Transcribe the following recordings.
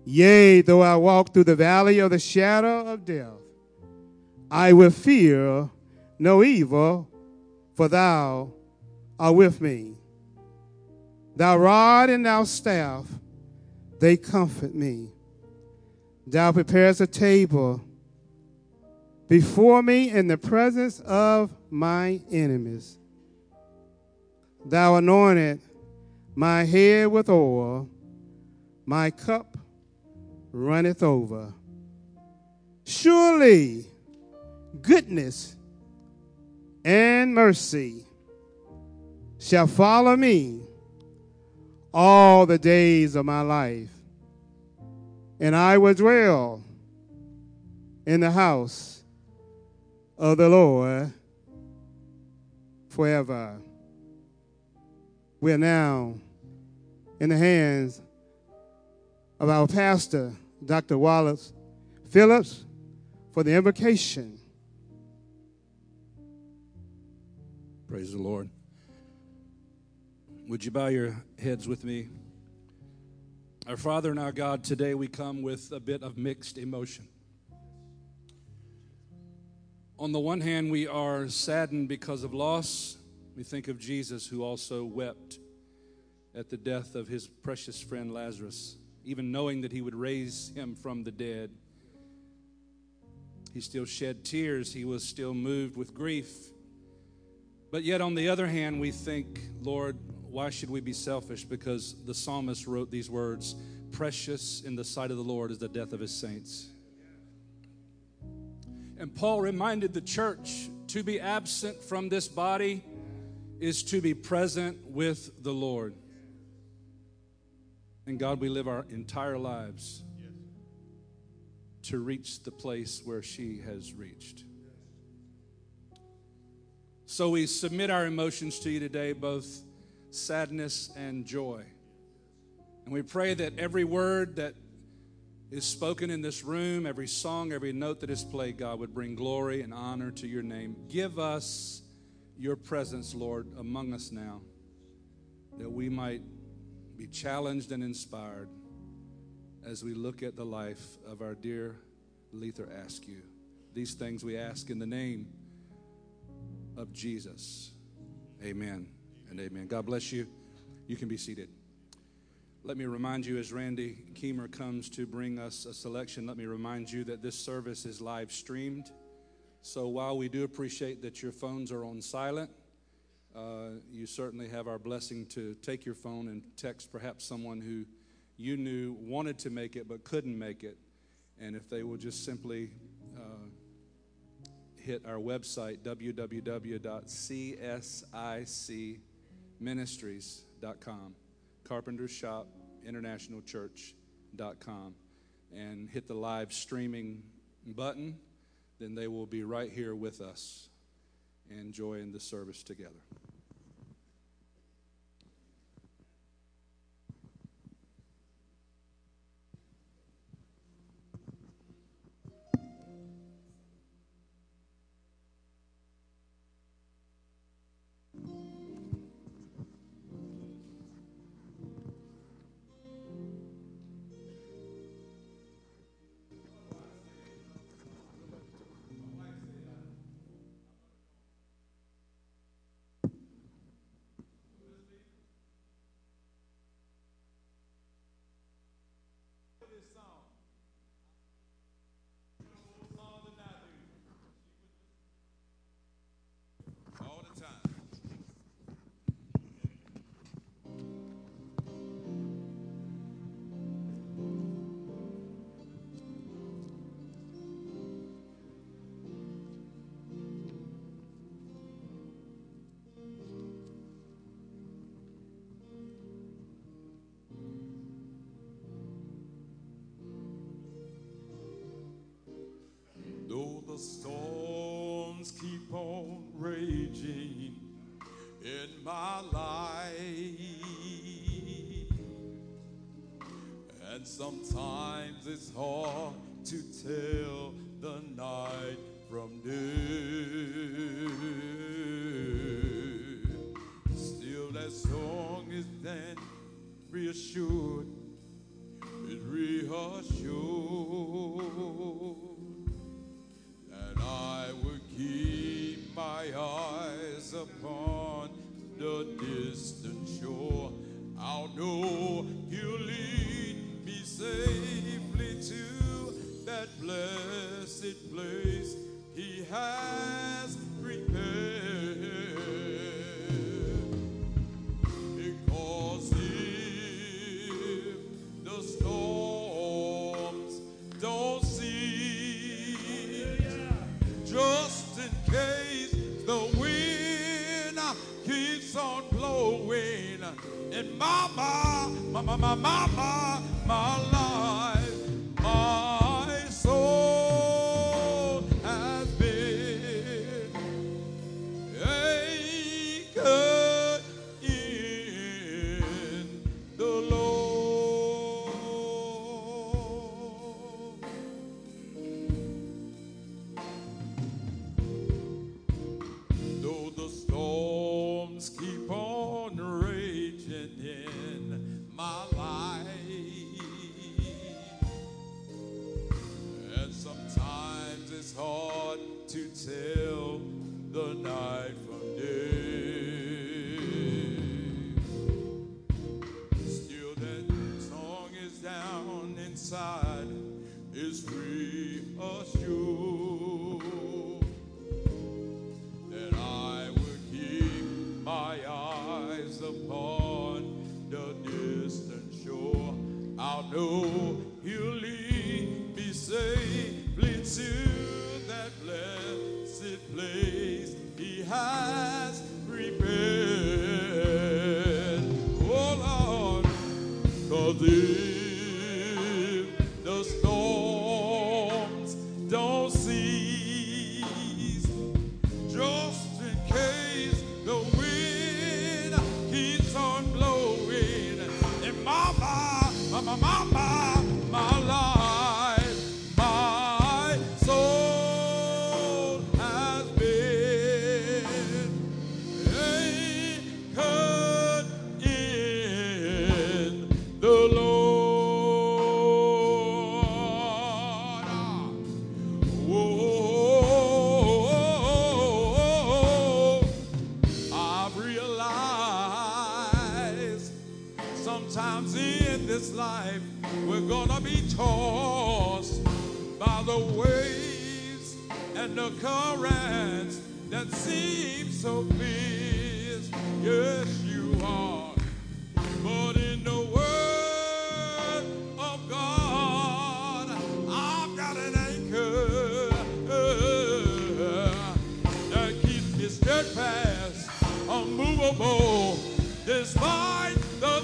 Yea, though I walk through the valley of the shadow of death, I will fear no evil, for thou art with me. Thy rod and thy staff, they comfort me. Thou preparest a table before me in the presence of my enemies. Thou anointed my head with oil, my cup runneth over. Surely goodness and mercy shall follow me all the days of my life, and I will dwell in the house of the Lord forever. We are now in the hands of our pastor, Dr. Wallace Phillips, for the invocation. Praise the Lord. Would you bow your heads with me? Our Father and our God, today we come with a bit of mixed emotion. On the one hand, we are saddened because of loss. We think of Jesus, who also wept at the death of his precious friend Lazarus. Even knowing that he would raise him from the dead, he still shed tears. He was still moved with grief. But yet, on the other hand, we think, Lord, why should we be selfish? Because the psalmist wrote these words, precious in the sight of the Lord is the death of his saints. And Paul reminded the church, to be absent from this body is to be present with the Lord. And God, we live our entire lives to reach the place where she has reached. So we submit our emotions to you today, both sadness and joy. And we pray that every word that is spoken in this room, every song, every note that is played, God, would bring glory and honor to your name. Give us your presence, Lord, among us now, that we might be challenged and inspired as we look at the life of our dear Lether Askew. These things we ask in the name of Jesus. Amen and amen. God bless you. You can be seated. Let me remind you, as Randy Keemer comes to bring us a selection, let me remind you that this service is live streamed. So while we do appreciate that your phones are on silent, you certainly have our blessing to take your phone and text perhaps someone who you knew wanted to make it but couldn't make it. And if they will just simply hit our website, www.csicministries.com, Carpenters Shop International Church.com, and hit the live streaming button, then they will be right here with us enjoying the service together. Though the storms keep on raging in my life, and sometimes it's hard to tell the night from day, still that song is then reassured, it reassures assured that I would keep my eyes upon the distant shore. I'll know He'll lead me safely to that blessed place He has prepared. Because if the storms don't cease, just in case the wind keeps on blowing in my life, my soul has been anchored in the Lord. Though the storms keep on raging in my life, and sometimes it's hard to tell the night from day. Still that song is down inside, is reassured that I will keep my eyes upon the distant shore. I'll know He'll lead me safely to that blessed place He has prepared. Oh Lord, 'cause if the storms don't cease, just in case the wind keeps on blowing in my life, my soul has been anchored in the Lord. Whoa, I've realized sometimes in this life we're gonna be tossed by the waves and the currents that seem so fierce. Yes, you are. But in the Word of God, I've got an anchor that keeps me steadfast, unmovable, despite the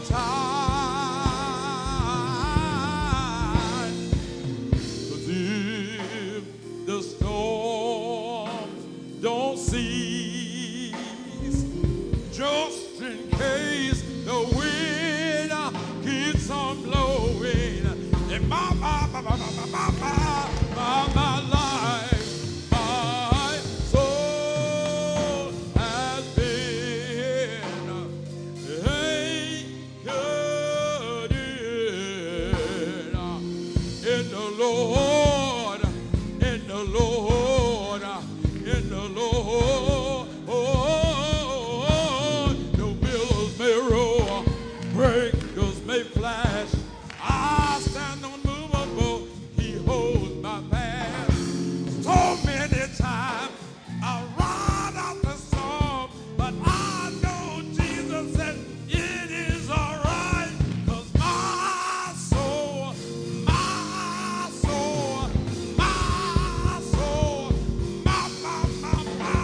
tide. But if the storms don't cease, just in case the wind keeps on blowing in my life, my soul has been anchored in the Lord, in the Lord, in the Lord. The billows may roar, breakers may flash, I stand unmovable, He holds my past. So many times I run out the storm, but I know Jesus said it is all right, 'cause my soul, my soul, my soul, my soul, my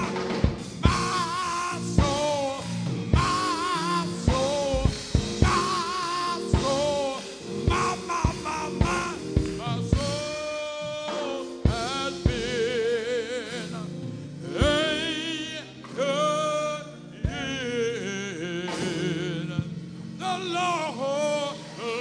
soul, my soul, my soul has been anchored in the Lord.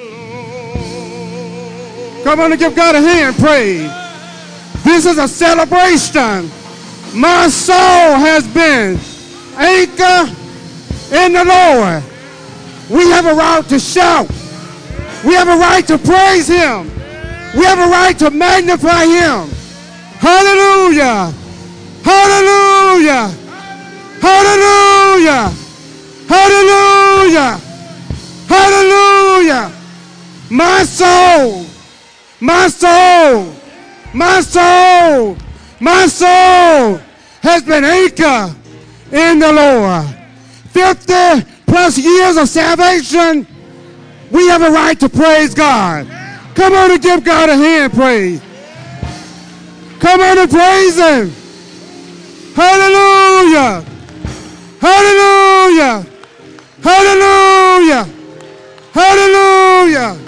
Come on and give God a hand, praise. This is a celebration. My soul has been anchored in the Lord. We have a right to shout. We have a right to praise Him. We have a right to magnify him. Hallelujah. Hallelujah. Hallelujah. Hallelujah. Hallelujah. My soul, my soul, my soul, my soul has been anchored in the Lord. 50 plus years of salvation, we have a right to praise God. Come on and give God a hand praise. Come on and praise him. Hallelujah. Hallelujah. Hallelujah. Hallelujah.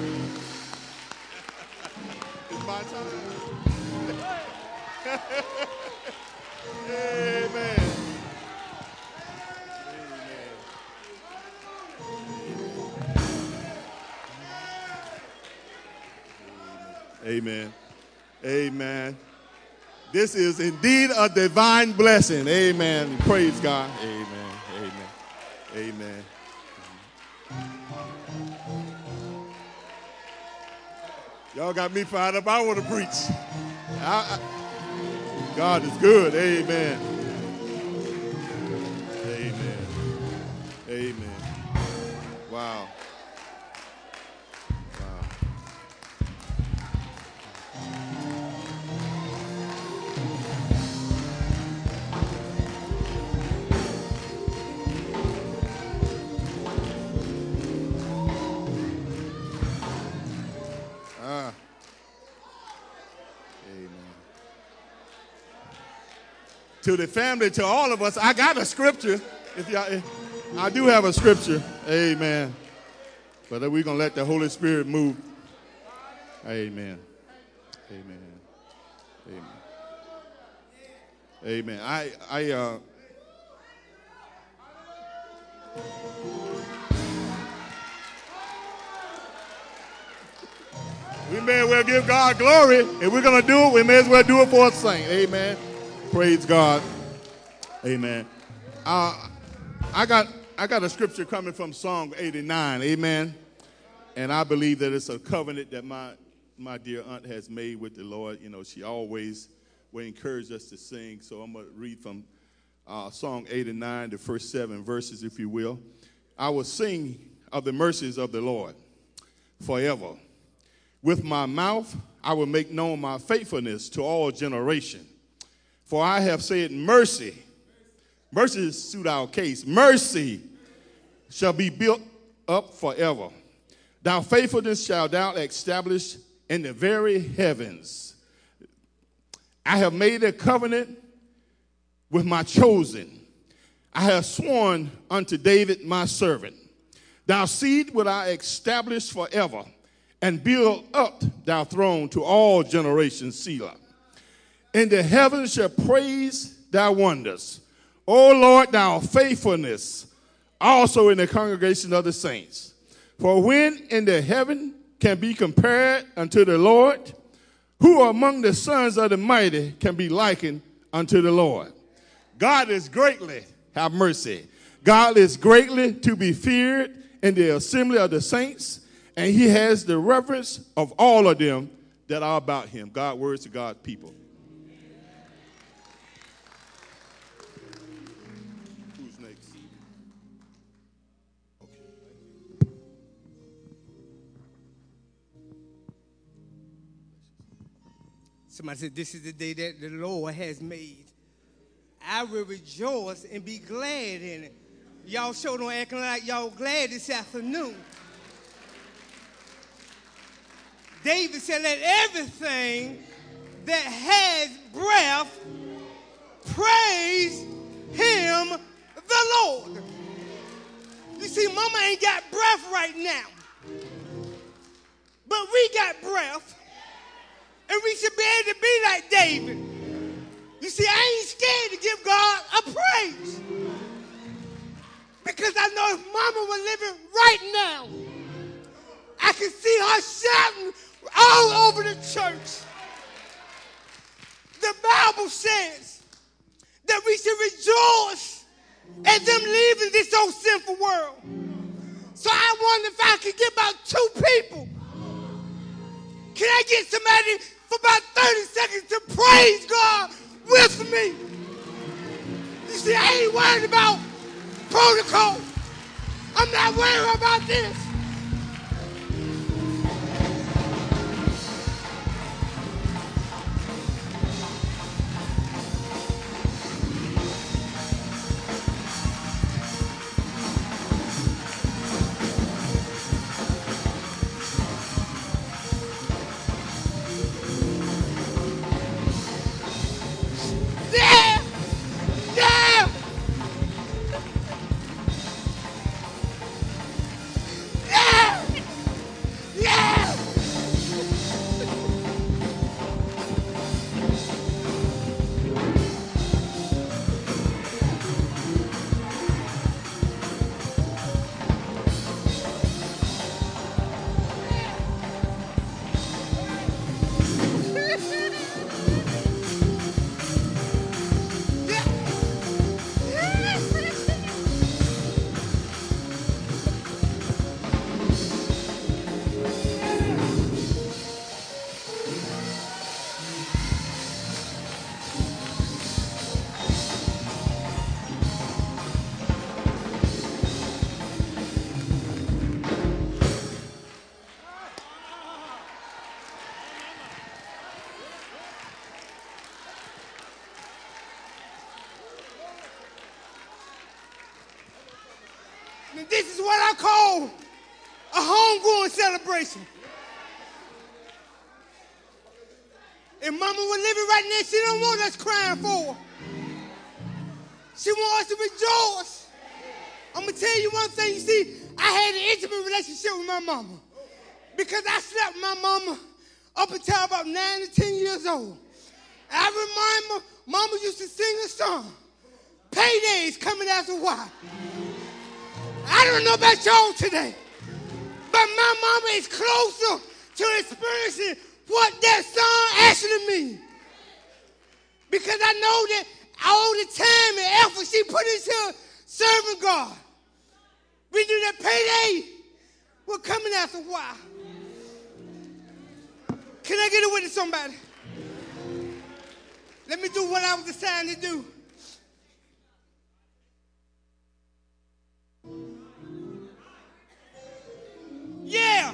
It's my time. Amen. Amen. Amen. This is indeed a divine blessing. Amen. Praise God. Amen. Amen. Amen. Y'all got me fired up. I want to preach. God is good. Amen. Amen. Amen. Wow. To the family, to all of us, I got a scripture. I do have a scripture. Amen. But we're going to let the Holy Spirit move. Amen. Amen. Amen. Amen. We may as well give God glory. If we're going to do it, we may as well do it for a saint. Amen. Praise God. Amen. I got a scripture coming from Psalm 89. Amen. And I believe that it's a covenant that my dear aunt has made with the Lord. You know, she always will encourage us to sing. So I'm going to read from Psalm 89, the first 7 verses, if you will. I will sing of the mercies of the Lord forever. With my mouth, I will make known my faithfulness to all generations. For I have said, mercy suit our case. Mercy shall be built up forever. Thy faithfulness shall thou establish in the very heavens. I have made a covenant with my chosen. I have sworn unto David my servant. Thy seed will I establish forever, and build up thy throne to all generations, Selah. In the heavens shall praise thy wonders. O Lord, thy faithfulness, also in the congregation of the saints. For when in the heaven can be compared unto the Lord, who among the sons of the mighty can be likened unto the Lord? God is greatly, have mercy. God is greatly to be feared in the assembly of the saints, and he has the reverence of all of them that are about him. God, words to God's people. Who's next? Okay. Somebody said, this is the day that the Lord has made. I will rejoice and be glad in it. Y'all sure don't acting like y'all glad this afternoon. David said, let everything that has breath praise him, the Lord. You see, mama ain't got breath right now. But we got breath. And we should be able to be like David. You see, I ain't scared to give God a praise. Because I know if mama were living right now, I can see her shouting all over the church. The Bible says that we should rejoice at them leaving this old sinful world. So I wonder if I could get about 2 people Can I get somebody for about 30 seconds to praise God with me? You see, I ain't worried about protocol. I'm not worried about this. Yeah! Yeah! Yeah! Yeah! And this is what I call a homegoing celebration. And Mama was living right now. She don't want us crying for her. She wants us to rejoice. I'm going to tell you one thing. You see, I had an intimate relationship with my mama because I slept with my mama up until about 9 or 10 years old. I remember Mama used to sing a song, Payday's Coming After a While. I don't know about y'all today, but my mama is closer to experiencing what that song actually means. Because I know that all the time and effort she put into serving God, we knew that payday was coming after a while. Can I get a witness, somebody? Let me do what I was assigned to do. Yeah.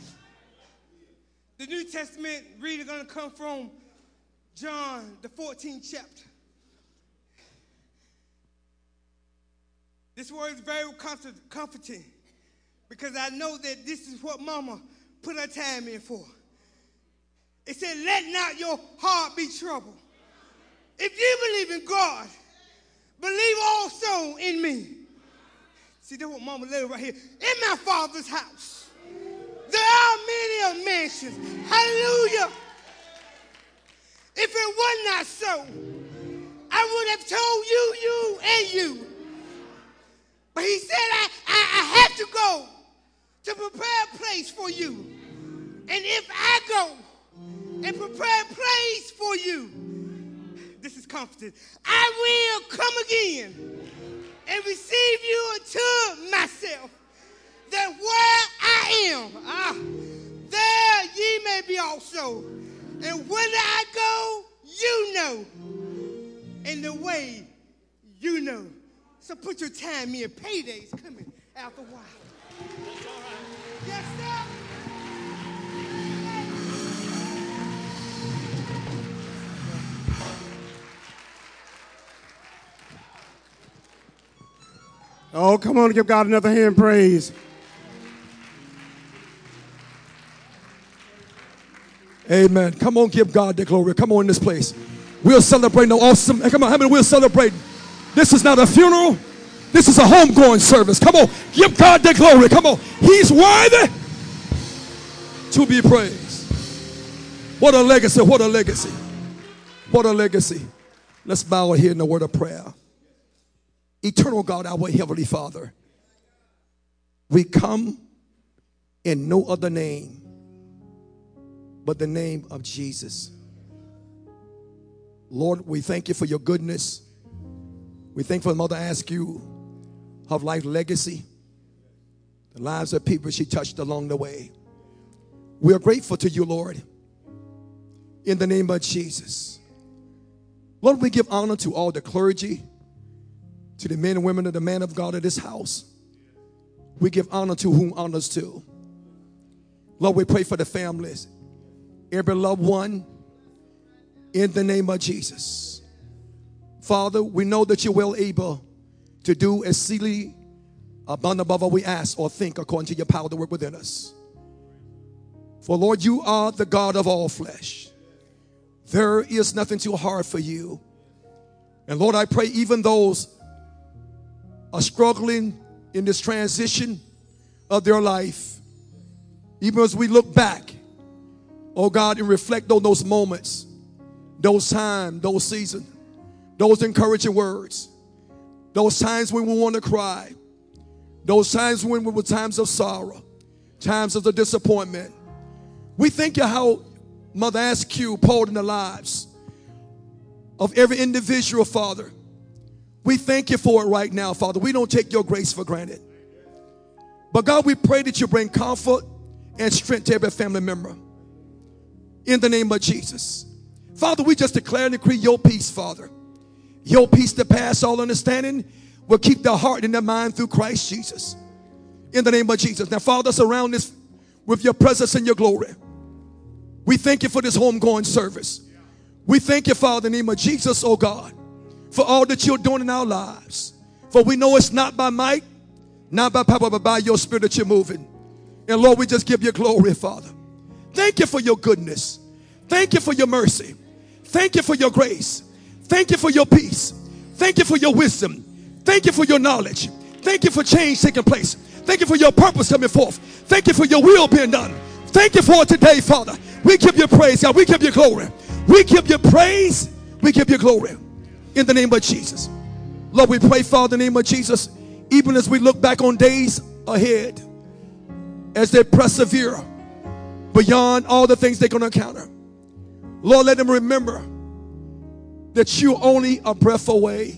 The New Testament reading going to come from John, the 14th chapter. This word is very comforting because I know that this is what Mama put her time in for. It said, let not your heart be troubled. If you believe in God, believe also in me. See, that's what Mama laid right here. In my Father's house, there are many mansions. Hallelujah. If it were not so, I would have told you and you. But he said, I have to go to prepare a place for you. And if I go and prepare a place for you, this is comforting, I will come again and receive you unto myself, that where I am, there ye may be also. And when I go, you know, and the way you know. So put your time in. Payday's coming after a while. That's all right. Yes, sir. Oh, come on, give God another hand praise. Amen. Come on, give God the glory. Come on in this place. We'll celebrate the awesome. Come on, how many we'll celebrate? This is not a funeral. This is a homegoing service. Come on, give God the glory. Come on. He's worthy to be praised. What a legacy. What a legacy. What a legacy. Let's bow our head in a word of prayer. Eternal God, our Heavenly Father, we come in no other name but the name of Jesus. Lord, we thank you for your goodness. We thank for Mother ask you of life legacy, the lives of people she touched along the way. We are grateful to you, Lord, in the name of Jesus. Lord, we give honor to all the clergy, to the men and women of the man of God of this house. We give honor to whom honors due. Lord, we pray for the families, every loved one, in the name of Jesus. Father, we know that you're well able to do exceedingly abundant above all we ask or think according to your power to work within us. For Lord, you are the God of all flesh. There is nothing too hard for you. And Lord, I pray even those are struggling in this transition of their life, even as we look back, oh God, and reflect on those moments, those times, those seasons, those encouraging words, those times when we want to cry, those times when we were times of sorrow, times of the disappointment. We thank you how Mother Askew poured in the lives of every individual, Father. We thank you for it right now, Father. We don't take your grace for granted. But God, we pray that you bring comfort and strength to every family member. In the name of Jesus. Father, we just declare and decree your peace, Father. Your peace that passes all understanding will keep their heart and their mind through Christ Jesus. In the name of Jesus. Now, Father, surround us with your presence and your glory. We thank you for this homegoing service. We thank you, Father, in the name of Jesus, oh God, for all that you're doing in our lives. For we know it's not by might, not by power, but by your spirit that you're moving. And Lord, we just give you glory, Father. Thank you for your goodness. Thank you for your mercy. Thank you for your grace. Thank you for your peace. Thank you for your wisdom. Thank you for your knowledge. Thank you for change taking place. Thank you for your purpose coming forth. Thank you for your will being done. Thank you for it today, Father. We give you praise, God. We give you glory. We give you praise. We give you glory. In the name of Jesus. Lord, we pray, Father, in the name of Jesus, even as we look back on days ahead, as they persevere beyond all the things they're going to encounter. Lord, let them remember that you're only a breath away.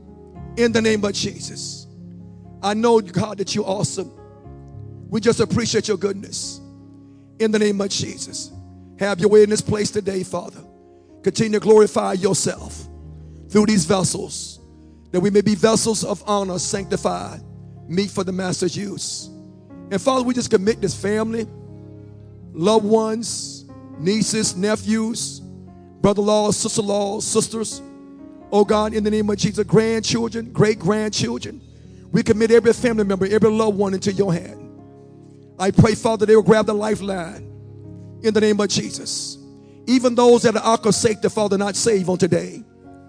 In the name of Jesus. I know, God, that you're awesome. We just appreciate your goodness. In the name of Jesus. Have your way in this place today, Father. Continue to glorify yourself through these vessels, that we may be vessels of honor, sanctified, meet for the Master's use. And Father, we just commit this family, loved ones, nieces, nephews, brother-in-laws, sister-in-laws, sisters, oh God, in the name of Jesus, grandchildren, great-grandchildren. We commit every family member, every loved one into your hand. I pray, Father, they will grab the lifeline in the name of Jesus. Even those that are ark of safety, Father, not saved on today.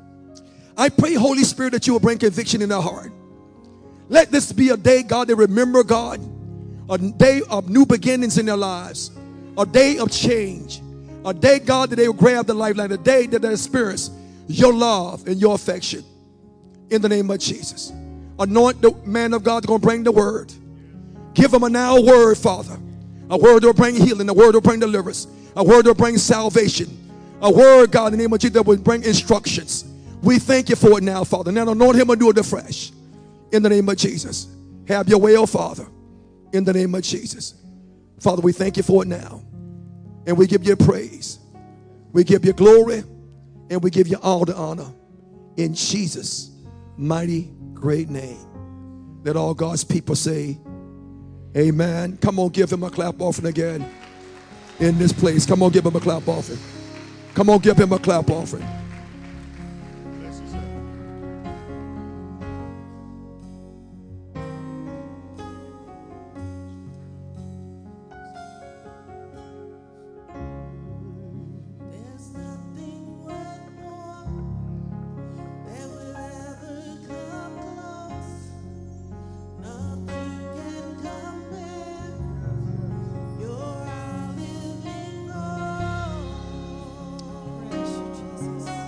I pray, Holy Spirit, that you will bring conviction in their heart. Let this be a day, God, they remember, God, a day of new beginnings in their lives, a day of change, a day, God, that they will grab the lifeline, a day that they experience your love and your affection in the name of Jesus. Anoint the man of God that's going to bring the word. Give him a now word, Father. A word that will bring healing, a word that will bring deliverance, a word that will bring salvation, a word, God, in the name of Jesus, that will bring instructions. We thank you for it now, Father. Now anoint him and do it afresh. In the name of Jesus. Have your way, oh Father. In the name of Jesus. Father, we thank you for it now. And we give you praise. We give you glory. And we give you all the honor. In Jesus' mighty, great name. Let all God's people say, amen. Come on, give him a clap offering again in this place. Come on, give him a clap offering. Come on, give him a clap offering. Jesus.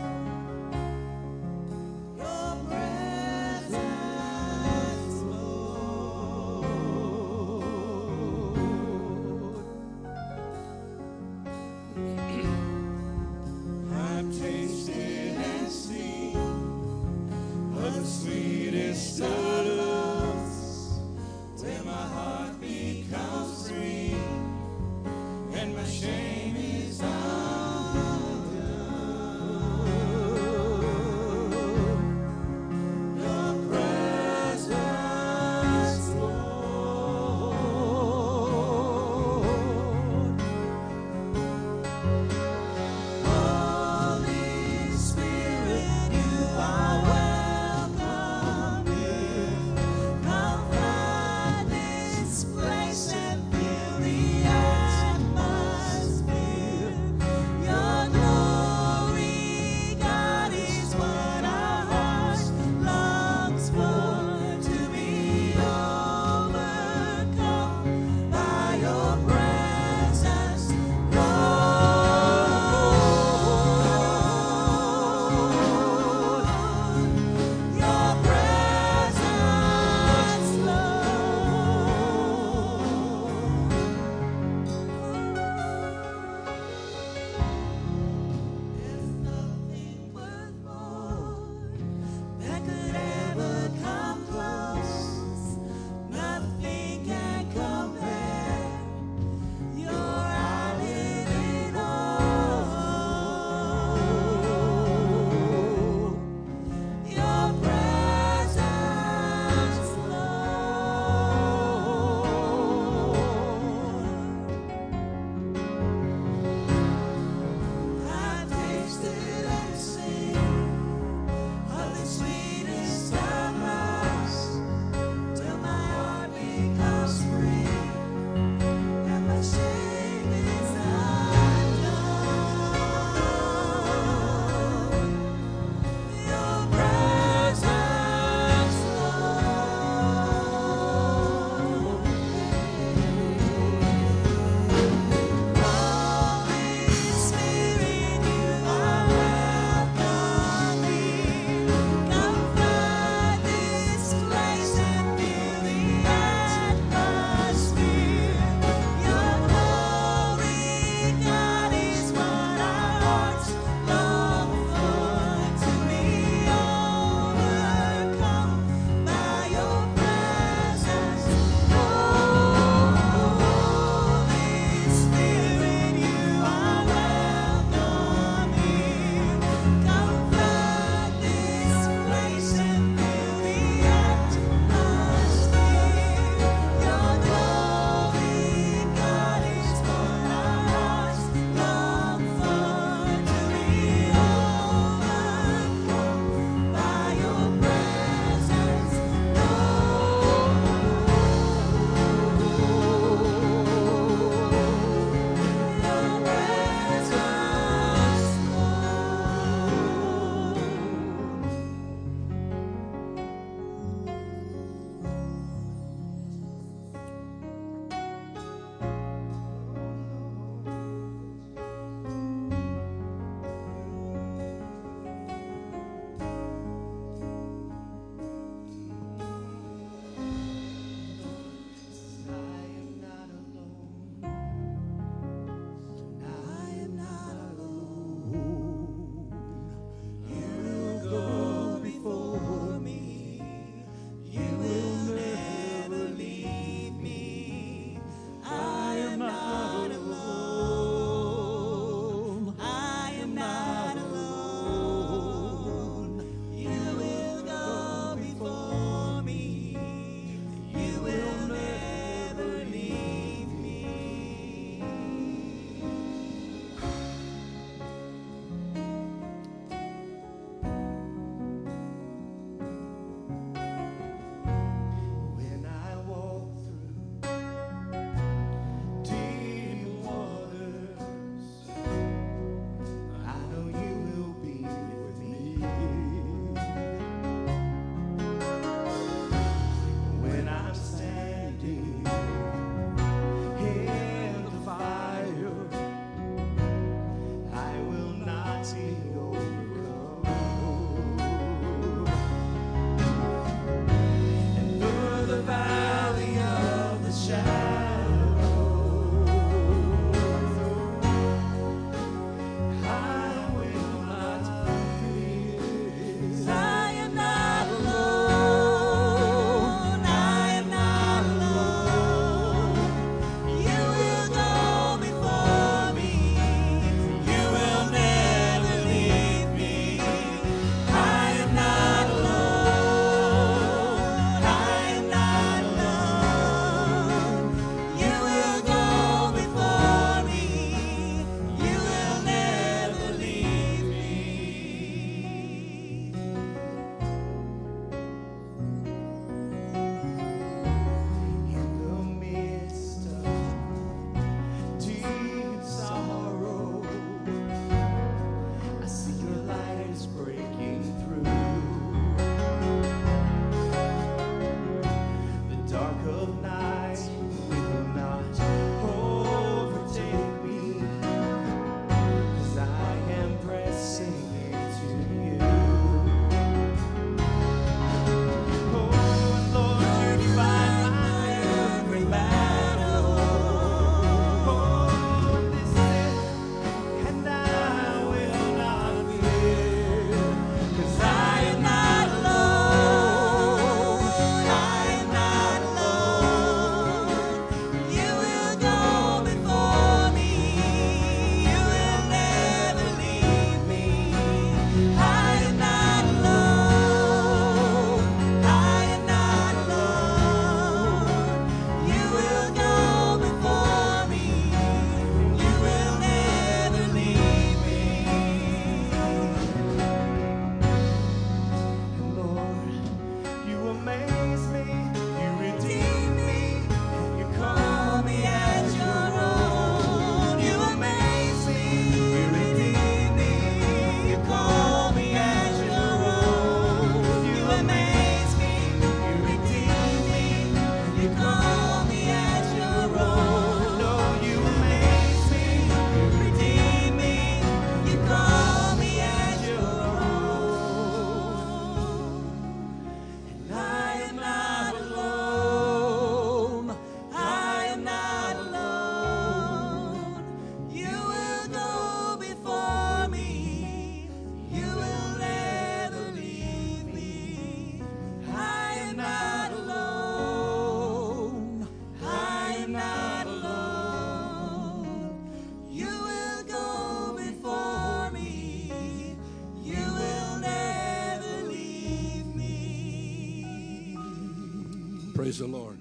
Praise the Lord.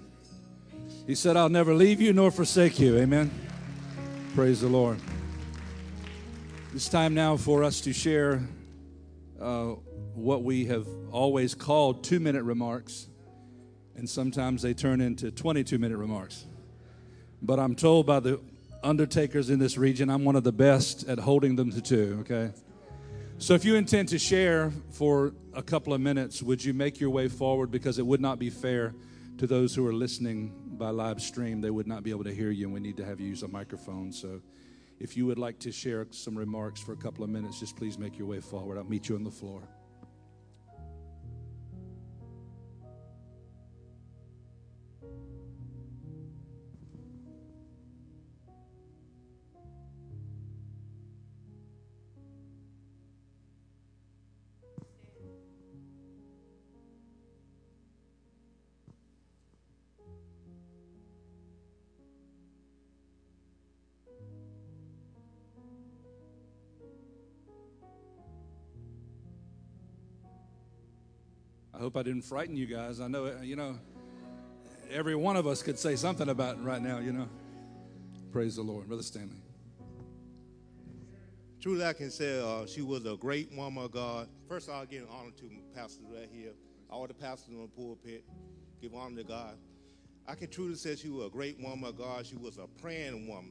He said, I'll never leave you nor forsake you. Amen. Praise the Lord. It's time now for us to share what we have always called 2-minute remarks, and sometimes they turn into 22-minute remarks. But I'm told by the undertakers in this region, I'm one of the best at holding them to 2, okay? So if you intend to share for a couple of minutes, would you make your way forward, because it would not be fair to those who are listening by live stream. They would not be able to hear you, and we need to have you use a microphone. So if you would like to share some remarks for a couple of minutes, just please make your way forward. I'll meet you on the floor. I hope I didn't frighten you guys. I know, every one of us could say something about it right now, Praise the Lord. Brother Stanley. Truly, I can say she was a great woman of God. First, I'll give honor to pastors right here, all the pastors on the pulpit. Give honor to God. I can truly say she was a great woman of God. She was a praying woman.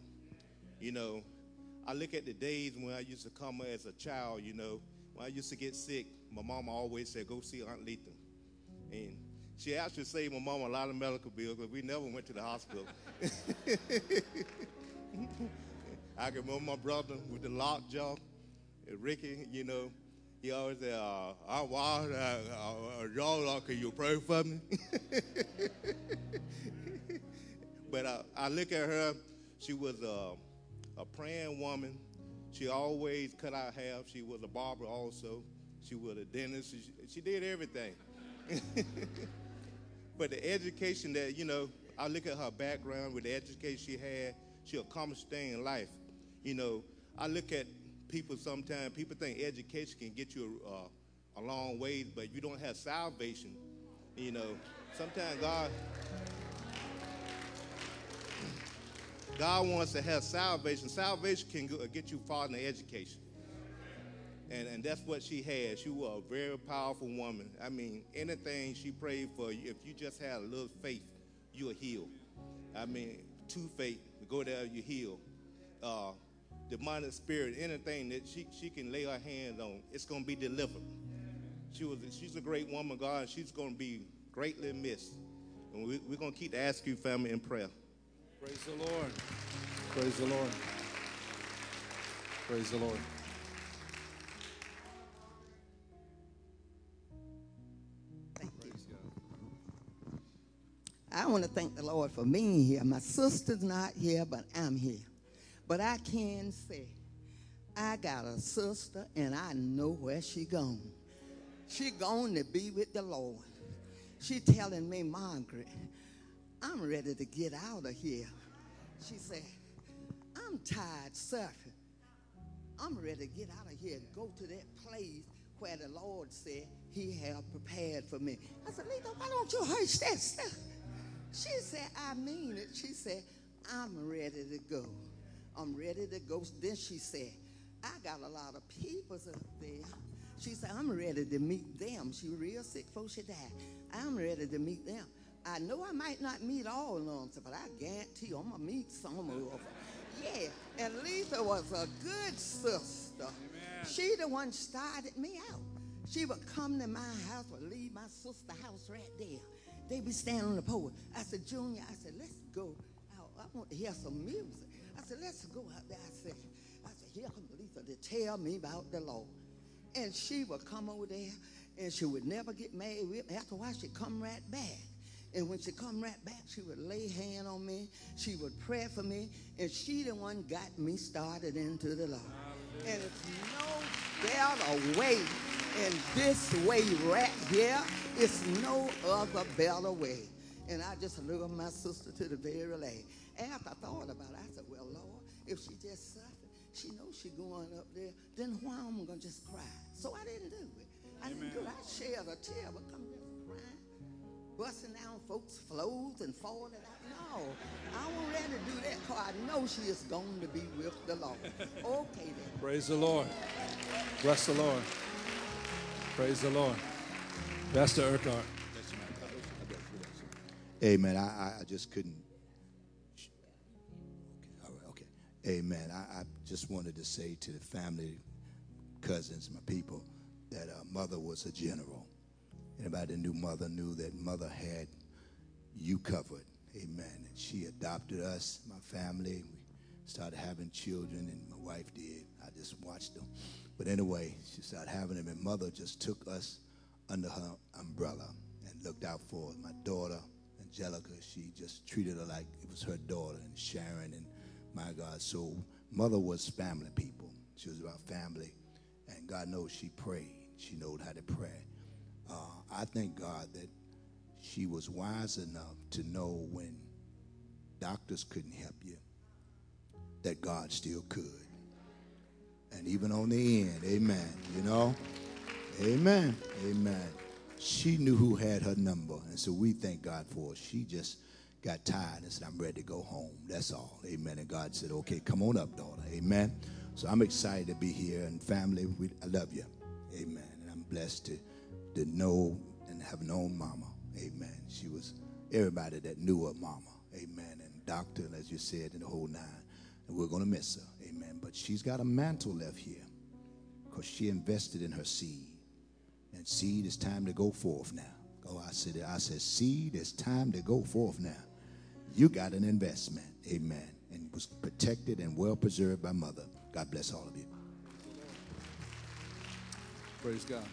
I look at the days when I used to come as a child, when I used to get sick, my mama always said, go see Aunt Letha. And she actually saved my mama a lot of medical bills, because we never went to the hospital. I can remember my brother with the lockjaw. Ricky, you know, he always said, y'all, can you pray for me? But I look at her, she was a praying woman. She always cut out hair. She was a barber also. She was a dentist. She did everything. But the education that, you know, I look at her background with the education she had, she accomplished things in life. You know, I look at people sometimes, people think education can get you a long way, but you don't have salvation. You know, sometimes God wants to have salvation. Salvation can get you far in the education. And that's what she had. She was a very powerful woman. I mean, anything she prayed for, if you just had a little faith, you will heal. I mean, two faith, go there, you heal. Demonic spirit, anything that she can lay her hands on, it's going to be delivered. She's a great woman, God, and she's going to be greatly missed. And we're going to keep the Askew family in prayer. Praise the Lord. Praise the Lord. Praise the Lord. I want to thank the Lord for being here. My sister's not here, but I'm here. But I can say, I got a sister, and I know where she gone. She gone to be with the Lord. She telling me, Margaret, I'm ready to get out of here. She said, I'm tired surfing. I'm ready to get out of here and go to that place where the Lord said he had prepared for me. I said, Lita, why don't you hush that stuff? She said, I mean it. She said, I'm ready to go. I'm ready to go. Then she said, I got a lot of people up there. She said, I'm ready to meet them. She was real sick before she died. I'm ready to meet them. I know I might not meet all of them, but I guarantee you I'm going to meet some of them. Yeah, and Lisa was a good sister. Amen. She the one started me out. She would come to my house or leave my sister's house right there. They be standing on the porch. I said, Junior, I said, let's go out. I want to hear some music. I said, let's go out there. I said, here comes Lisa to tell me about the Lord. And she would come over there, and she would never get mad with me. After a while, she'd come right back. And when she come right back, she would lay hand on me. She would pray for me. And she the one got me started into the Lord. Hallelujah. And it's no better way in this way right here. It's no other better way. And I just love my sister to the very last. After I thought about it, I said, well, Lord, if she just suffered, she knows she going up there, then why am I going to just cry? So I didn't do it. I didn't do it. I shed a tear, but come just crying, busting down folks' clothes and falling out. No, I won't ready to do that because I know she is going to be with the Lord. Okay, then. Praise the Lord. Bless the Lord. Praise the Lord. Pastor Urquhart. Amen. I just couldn't. Okay. All right. Okay. Amen. I just wanted to say to the family, cousins, my people, that mother was a general. Anybody that knew mother knew that mother had you covered. Amen. And she adopted us, my family. We started having children, and my wife did. I just watched them. But anyway, she started having them, and mother just took us under her umbrella and looked out for us. My daughter, Angelica, she just treated her like it was her daughter, and Sharon, and my God. So mother was family people. She was about family, and God knows she prayed. She knew how to pray. I thank God that she was wise enough to know when doctors couldn't help you, that God still could. And even on the end, amen, you know, amen, amen. She knew who had her number, and so we thank God for her. She just got tired and said, I'm ready to go home. That's all, amen. And God said, okay, come on up, daughter, amen. So I'm excited to be here, and family, I love you, amen. And I'm blessed to know and have known mama, amen. She was everybody that knew her mama, amen. And doctor, as you said, in the whole nine. And we're going to miss her, amen. But she's got a mantle left here because she invested in her seed. And seed, is time to go forth now. Oh, I said, seed, it's time to go forth now. You got an investment, amen. And was protected and well preserved by mother. God bless all of you. Praise God.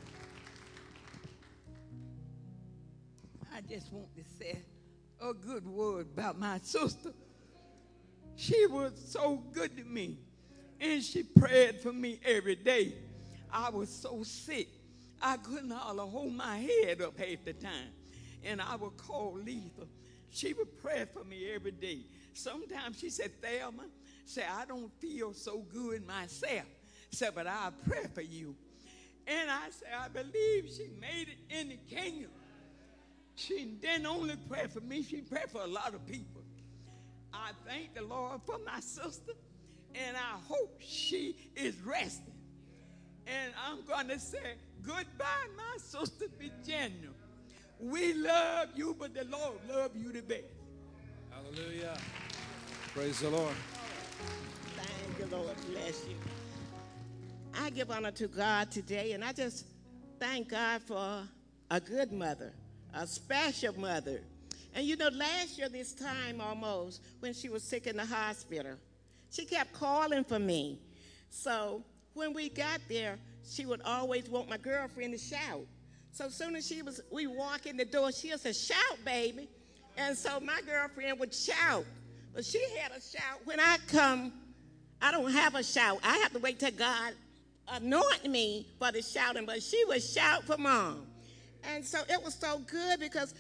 I just want to say a good word about my sister. She was so good to me, and she prayed for me every day. I was so sick, I couldn't hardly hold my head up half the time, and I would call Letha. She would pray for me every day. Sometimes she said, Thelma, I don't feel so good myself, but I'll pray for you. And I said, I believe she made it in the kingdom. She didn't only pray for me, she prayed for a lot of people. I thank the Lord for my sister, and I hope she is resting. And I'm going to say goodbye, my sister Virginia. We love you, but the Lord loves you the best. Hallelujah. Praise the Lord. Thank you, Lord. Bless you. I give honor to God today, and I just thank God for a good mother, a special mother. And you know, last year this time almost, when she was sick in the hospital, she kept calling for me. So when we got there, she would always want my girlfriend to shout. So as soon as we walk in the door, she'll say, shout, baby. And so my girlfriend would shout. But she had a shout. When I come, I don't have a shout. I have to wait till God anoint me for the shouting. But she would shout for Mom. And so it was so good because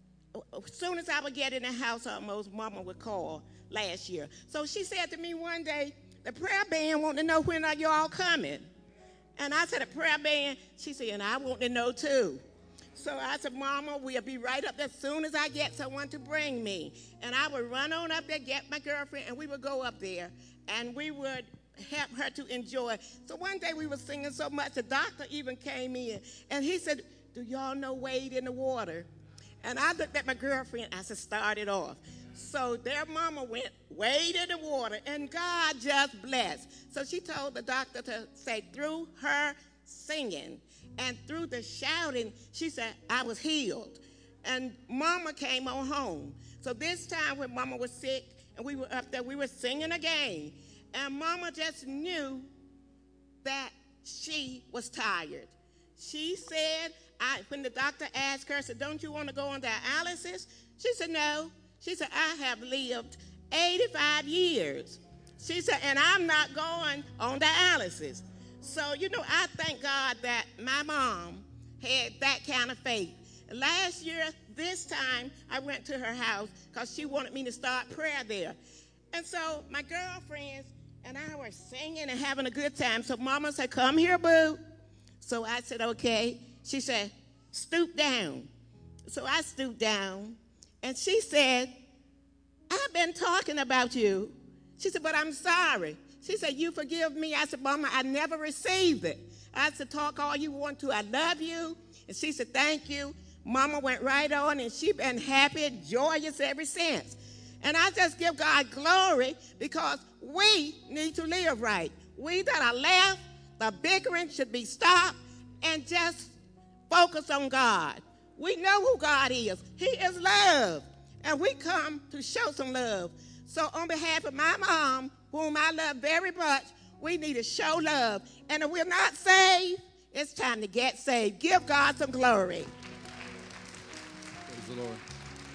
as soon as I would get in the house, almost Mama would call last year. So she said to me one day, the prayer band want to know when are you all coming? And I said, the prayer band? She said, and I want to know too. So I said, Mama, we'll be right up there as soon as I get someone to bring me. And I would run on up there, get my girlfriend, and we would go up there, and we would help her to enjoy. So one day we were singing so much, the doctor even came in, and he said, do y'all know Wade in the water? And I looked at my girlfriend, I said, start it off. So their mama went wade in the water, and God just blessed. So she told the doctor to say through her singing and through the shouting, she said, I was healed. And Mama came on home. So this time when Mama was sick and we were up there, we were singing again. And Mama just knew that she was tired. She said, when the doctor asked her, said, don't you want to go on dialysis? She said, no. She said, I have lived 85 years. She said, and I'm not going on dialysis. So, you know, I thank God that my mom had that kind of faith. Last year, this time, I went to her house because she wanted me to start prayer there. And so my girlfriends and I were singing and having a good time. So Mama said, come here, boo. So I said, okay. She said, stoop down. So I stooped down. And she said, I've been talking about you. She said, but I'm sorry. She said, you forgive me? I said, Mama, I never received it. I said, talk all you want to. I love you. And she said, thank you. Mama went right on, and she's been happy and joyous ever since. And I just give God glory because we need to live right. We that are left, the bickering should be stopped and just focus on God. We know who God is. He is love. And we come to show some love. So on behalf of my mom, whom I love very much, we need to show love. And if we're not saved, it's time to get saved. Give God some glory. Praise the Lord.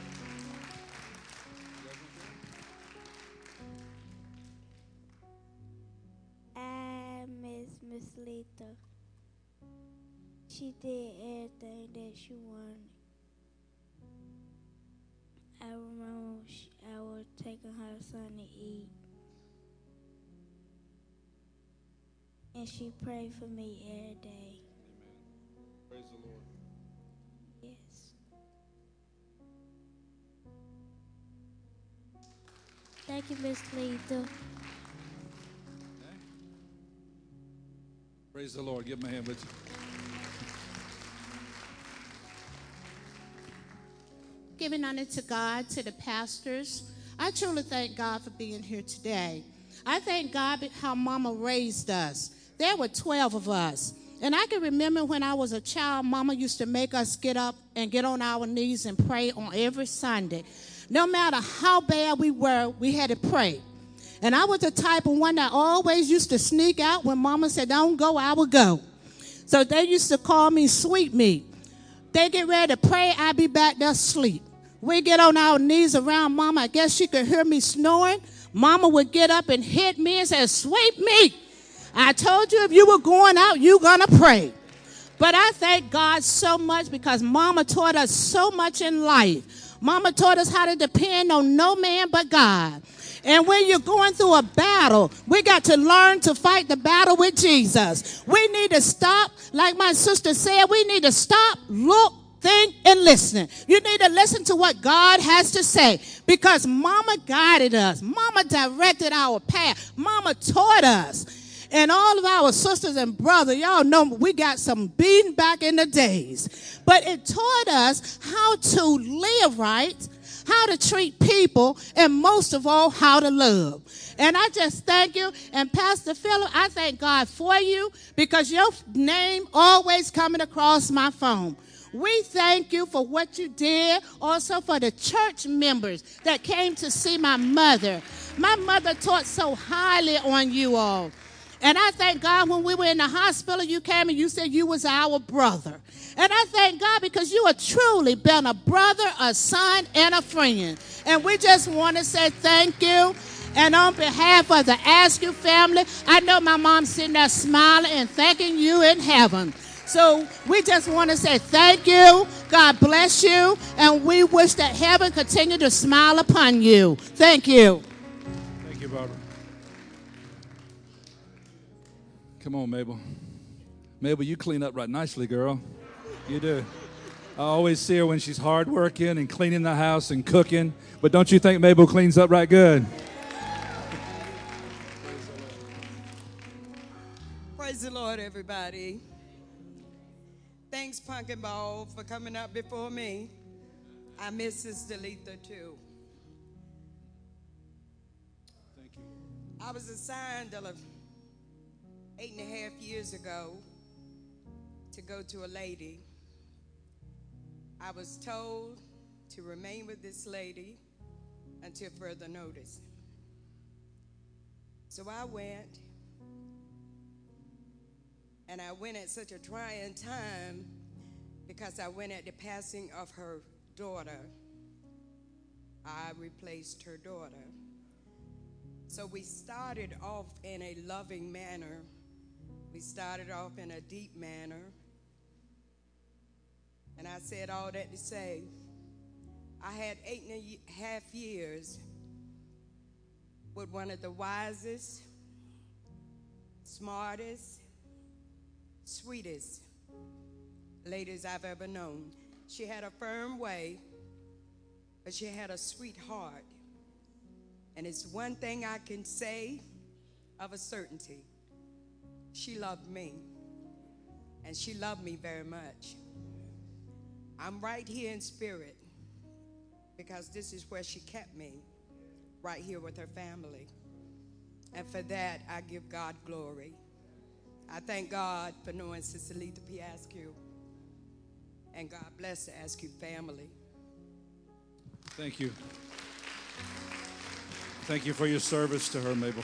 I miss Letha. She did everything that she wanted. I remember I was taking her son to eat. And she prayed for me every day. Amen. Praise the Lord. Yes. Thank you, Miss Letha. Praise the Lord. Give him a hand, would you? Giving honor to God, to the pastors. I truly thank God for being here today. I thank God how Mama raised us. There were 12 of us. And I can remember when I was a child, Mama used to make us get up and get on our knees and pray on every Sunday. No matter how bad we were, we had to pray. And I was the type of one that always used to sneak out when Mama said, don't go, I would go. So they used to call me Sweet Meat. They get ready to pray, I be back there asleep. We get on our knees around Mama. I guess she could hear me snoring. Mama would get up and hit me and say, Sweet Meat, I told you if you were going out, you going to pray. But I thank God so much because Mama taught us so much in life. Mama taught us how to depend on no man but God. And when you're going through a battle, we got to learn to fight the battle with Jesus. We need to stop, like my sister said, we need to stop, look, think, and listen. You need to listen to what God has to say because Mama guided us. Mama directed our path. Mama taught us. And all of our sisters and brothers, y'all know we got some beating back in the days. But it taught us how to live right, how to treat people, and most of all, how to love. And I just thank you. And Pastor Phillip, I thank God for you because your name always coming across my phone. We thank you for what you did, also for the church members that came to see my mother. My mother taught so highly on you all. And I thank God when we were in the hospital, you came and you said you was our brother. And I thank God because you have truly been a brother, a son, and a friend. And we just want to say thank you. And on behalf of the Askew family, I know my mom's sitting there smiling and thanking you in heaven. So we just want to say thank you. God bless you. And we wish that heaven continue to smile upon you. Thank you. Thank you, Barbara. Come on, Mabel. Mabel, you clean up right nicely, girl. You do. I always see her when she's hardworking and cleaning the house and cooking. But don't you think Mabel cleans up right good? Praise the Lord, everybody. Thanks, Pumpkin Ball, for coming up before me. I miss Sister Letha, too. Thank you. I was assigned 8.5 years ago to go to a lady. I was told to remain with this lady until further notice. So I went, and I went at such a trying time because I went at the passing of her daughter. I replaced her daughter. So we started off in a loving manner. We started off in a deep manner. And I said all that to say, I had 8.5 years with one of the wisest, smartest, sweetest ladies I've ever known. She had a firm way, but she had a sweet heart. And it's one thing I can say of a certainty. She loved me, and she loved me very much. I'm right here in spirit because this is where she kept me, right here with her family. And for that, I give God glory. I thank God for knowing Sister Letha P. Askew, and God bless the Askew family. Thank you. Thank you for your service to her, Mabel.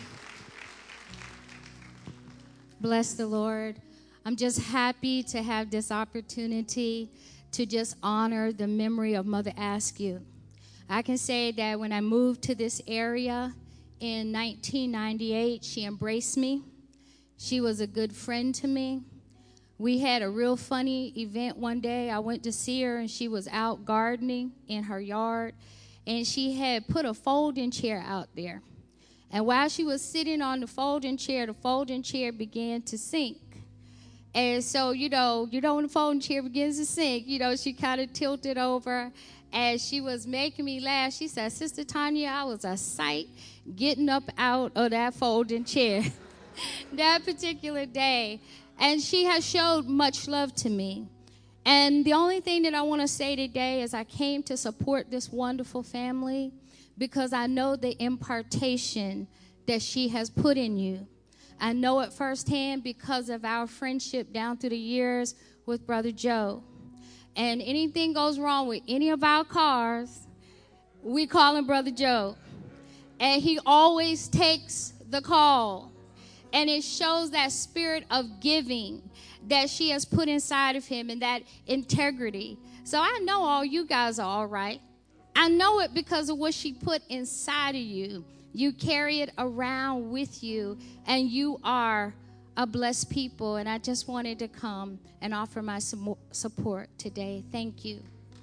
Bless the Lord. I'm just happy to have this opportunity to just honor the memory of Mother Askew. I can say that when I moved to this area in 1998, she embraced me. She was a good friend to me. We had a real funny event one day. I went to see her, and she was out gardening in her yard, and she had put a folding chair out there. And while she was sitting on the folding chair began to sink. And so, when the folding chair begins to sink, she kind of tilted over. As she was making me laugh, she said, Sister Tanya, I was a sight getting up out of that folding chair that particular day. And she has showed much love to me. And the only thing that I want to say today is I came to support this wonderful family because I know the impartation that she has put in you. I know it firsthand because of our friendship down through the years with Brother Joe. And anything goes wrong with any of our cars, we call him Brother Joe. And he always takes the call. And it shows that spirit of giving that she has put inside of him and that integrity. So I know all you guys are all right. I know it because of what she put inside of you. You carry it around with you, and you are a blessed people. And I just wanted to come and offer my support today. Thank you.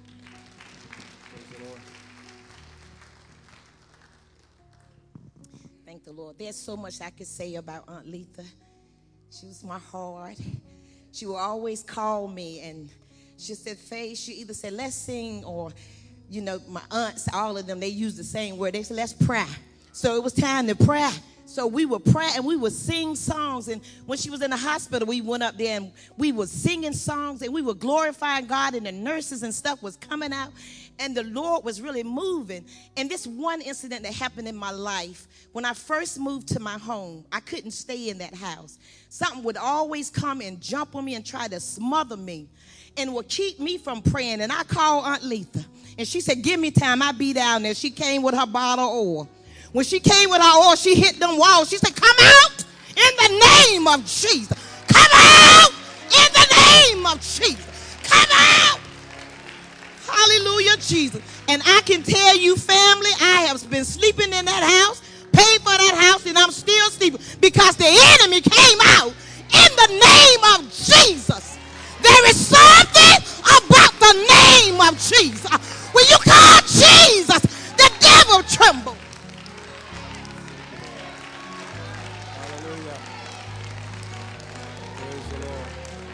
Thank the Lord. There's so much I could say about Aunt Letha. She was my heart. She would always call me, and she said, Faye, she either said, let's sing, or, you know, my aunts, all of them, they use the same word. They said, let's pray. So it was time to pray. So we would pray and we would sing songs. And when she was in the hospital, we went up there and we were singing songs and we were glorifying God, and the nurses and stuff was coming out. And the Lord was really moving. And this one incident that happened in my life, when I first moved to my home, I couldn't stay in that house. Something would always come and jump on me and try to smother me and would keep me from praying. And I called Aunt Letha, and she said, give me time, I'll be down there. She came with her bottle of oil. When she came with her oil, she hit them walls. She said, come out in the name of Jesus. Come out in the name of Jesus. Come out. Hallelujah, Jesus. And I can tell you, family, I have been sleeping in that house, paid for that house, and I'm still sleeping because the enemy came out in the name of Jesus. There is something about the name of Jesus. When you call Jesus, the devil trembles. Hallelujah. Praise the Lord.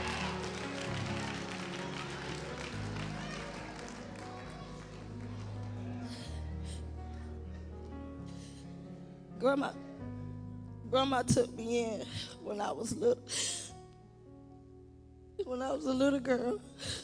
Grandma took me in when I was little. When I was a little girl,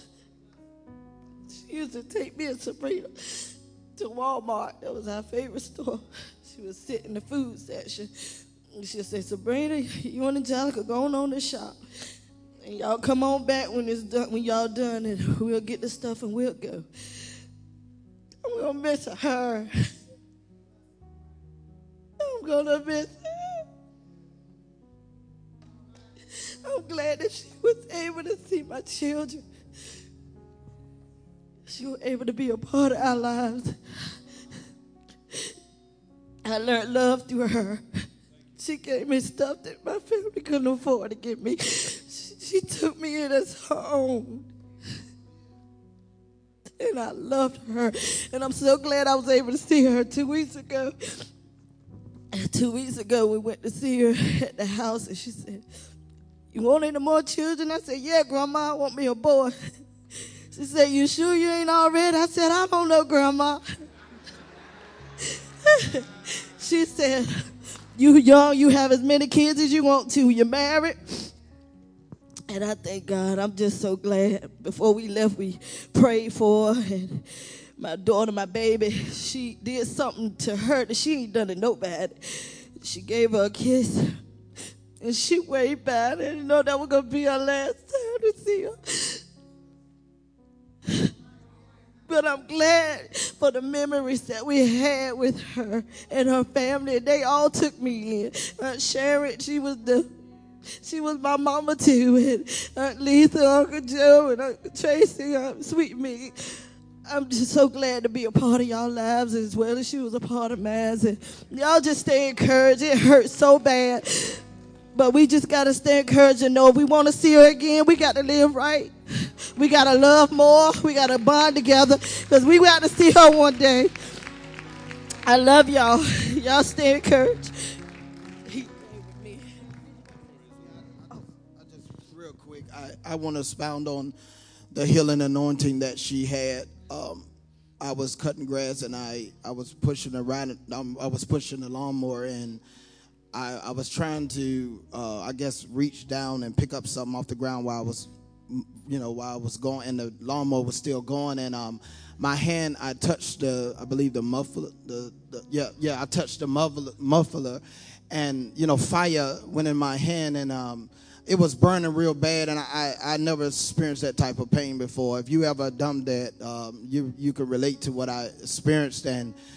she used to take me and Sabrina to Walmart. That was our favorite store. She would sit in the food section. And she'd say, Sabrina, you and Angelica go on to shop. And y'all come on back when it's done, when y'all done, and we'll get the stuff and we'll go. I'm gonna miss her. I'm gonna miss her. I'm glad that she was able to see my children. She was able to be a part of our lives. I learned love through her. She gave me stuff that my family couldn't afford to give me. She took me in as her own. And I loved her. And I'm so glad I was able to see her 2 weeks ago. 2 weeks ago, we went to see her at the house, and she said, you want any more children? I said, yeah, Grandma, I want me a boy. She said, you sure you ain't already? I said, I don't know, Grandma. She said, you young, you have as many kids as you want to. You're married. And I thank God. I'm just so glad. Before we left, we prayed for her. And my daughter, my baby, she did something to her that she ain't done to nobody. She gave her a kiss. And she waved by. I didn't know that was going to be her last time to see her. But I'm glad for the memories that we had with her and her family. They all took me in. Aunt Sharon, she was my mama too. And Aunt Letha, Uncle Joe, and Uncle Tracy, Sweet Me. I'm just so glad to be a part of y'all lives as well as she was a part of mine. And y'all just stay encouraged. It hurts so bad. But we just got to stay encouraged and know if we want to see her again, we got to live right. We got to love more. We got to bond together because we got to see her one day. I love y'all. Y'all stay encouraged. Real quick, I want to expound on the healing anointing that she had. I was cutting grass and I was pushing the lawnmower, and I was trying to, reach down and pick up something off the ground while I was going, and the lawnmower was still going, and my hand, I touched the muffler, I touched the muffler, and, fire went in my hand, and it was burning real bad, and I never experienced that type of pain before. If you ever done that, you can relate to what I experienced, and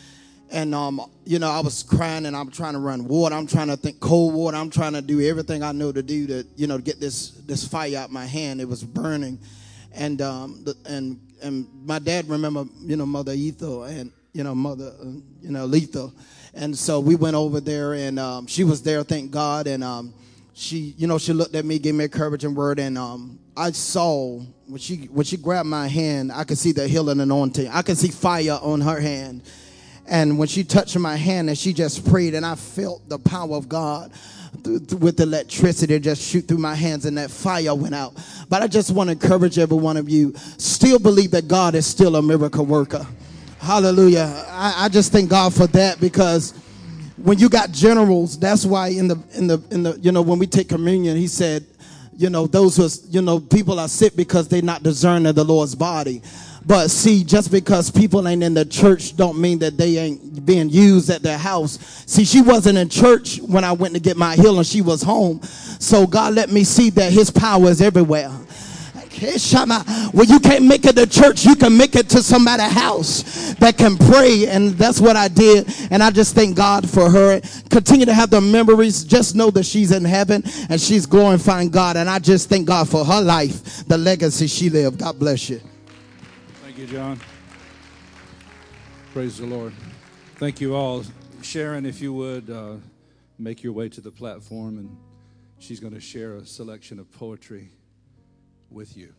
And, I was crying, and I'm trying to run water. I'm trying to think cold water. I'm trying to do everything I know to do to, to get this fire out my hand. It was burning. And my dad remember, Mother Ethel and, Mother, Lethal. And so we went over there, and she was there, thank God. And she looked at me, gave me a encouraging word. And I saw, when she grabbed my hand, I could see the healing anointing. I could see fire on her hand. And when she touched my hand and she just prayed, and I felt the power of God with the electricity just shoot through my hands, and that fire went out. But I just want to encourage every one of you, still believe that God is still a miracle worker. Hallelujah. I just thank God for that, because when you got generals, that's why in the when we take communion, he said, those who, people are sick because they're not discerning the Lord's body. But see, just because people ain't in the church don't mean that they ain't being used at their house. See, she wasn't in church when I went to get my healing. She was home. So God let me see that his power is everywhere. Well, you can't make it to church. You can make it to somebody's house that can pray. And that's what I did. And I just thank God for her. Continue to have the memories. Just know that she's in heaven and she's glorifying God. And I just thank God for her life, the legacy she lived. God bless you. Thank you, John. Praise the Lord. Thank you all. Sharon, if you would, make your way to the platform, and she's going to share a selection of poetry with you.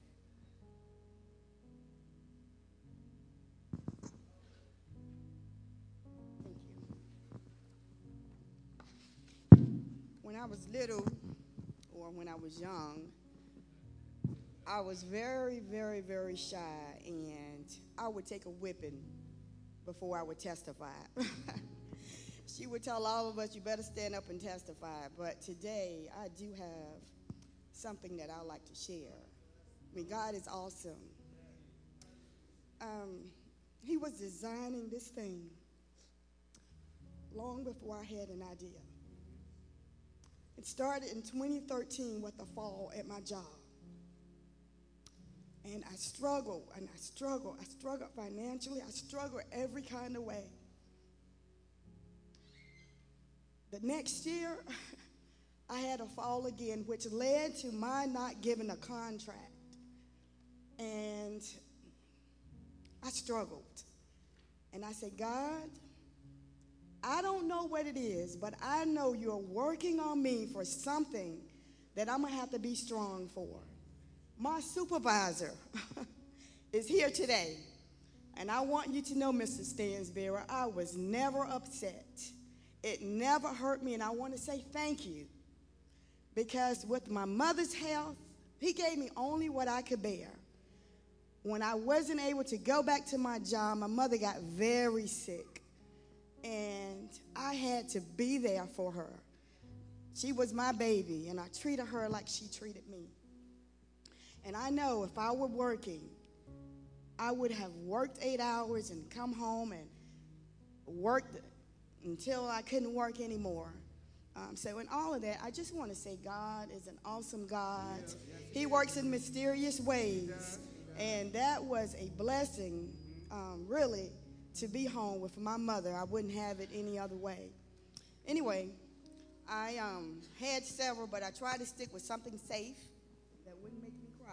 When I was little, or when I was young, I was very, very, very shy, and I would take a whipping before I would testify. She would tell all of us, you better stand up and testify. But today, I do have something that I'd like to share. I mean, God is awesome. He was designing this thing long before I had an idea. It started in 2013 with a fall at my job. And I struggled financially. I struggled every kind of way. The next year, I had a fall again, which led to my not giving a contract. And I struggled. And I said, God, I don't know what it is, but I know you're working on me for something that I'm going to have to be strong for. My supervisor is here today, and I want you to know, Mr. Stansberry, I was never upset. It never hurt me, and I want to say thank you, because with my mother's health, he gave me only what I could bear. When I wasn't able to go back to my job, my mother got very sick, and I had to be there for her. She was my baby, and I treated her like she treated me. And I know if I were working, I would have worked 8 hours and come home and worked until I couldn't work anymore. So in all of that, I just want to say God is an awesome God. He works in mysterious ways. And that was a blessing, really, to be home with my mother. I wouldn't have it any other way. Anyway, I had several, but I tried to stick with something safe that wouldn't make me cry.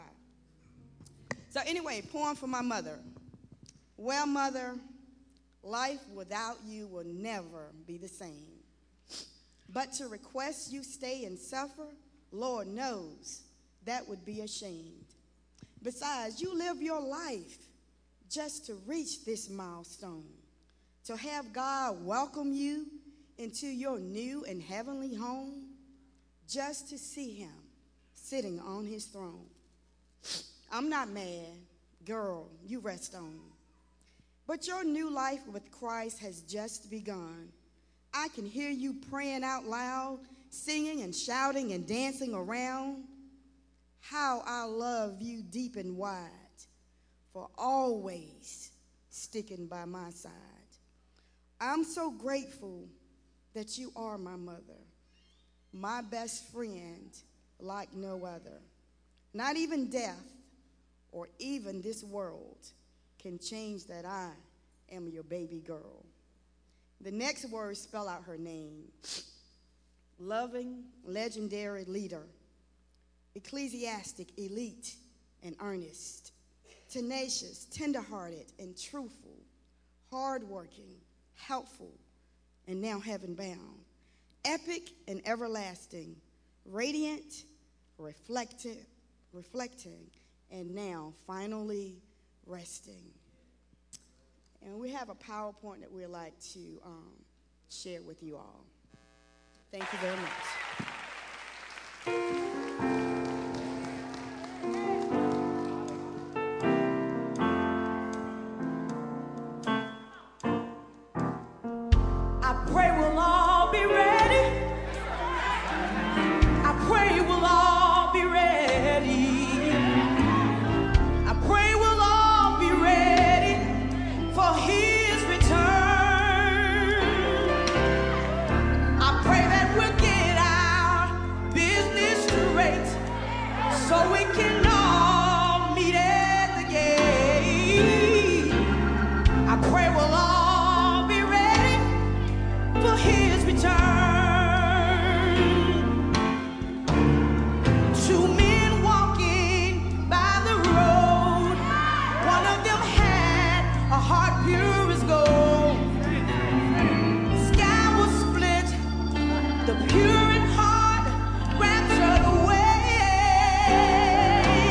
So anyway, poem for my mother. Well, mother, life without you will never be the same. But to request you stay and suffer, Lord knows that would be a shame. Besides, you live your life just to reach this milestone. To have God welcome you into your new and heavenly home, just to see him sitting on his throne. I'm not mad, girl, you rest on. But your new life with Christ has just begun. I can hear you praying out loud, singing and shouting and dancing around. How I love you deep and wide, for always sticking by my side. I'm so grateful that you are my mother, my best friend like no other. Not even death or even this world can change that I am your baby girl. The next words spell out her name. Loving, legendary leader, ecclesiastic, elite, and earnest, tenacious, tenderhearted, and truthful, hardworking, helpful, and now heaven-bound, epic and everlasting, radiant, reflecting, and now finally resting. And we have a PowerPoint that we'd like to share with you all. Thank you very much. I pray we'll all be ready. I pray we'll all be ready. I pray we'll all be ready for his return. I pray that we'll get our business straight so we can all meet at the gate. I pray we'll all be ready for his return. Two men walking by the road. One of them had a heart pure as gold. The sky was split, the pure in heart raptured away.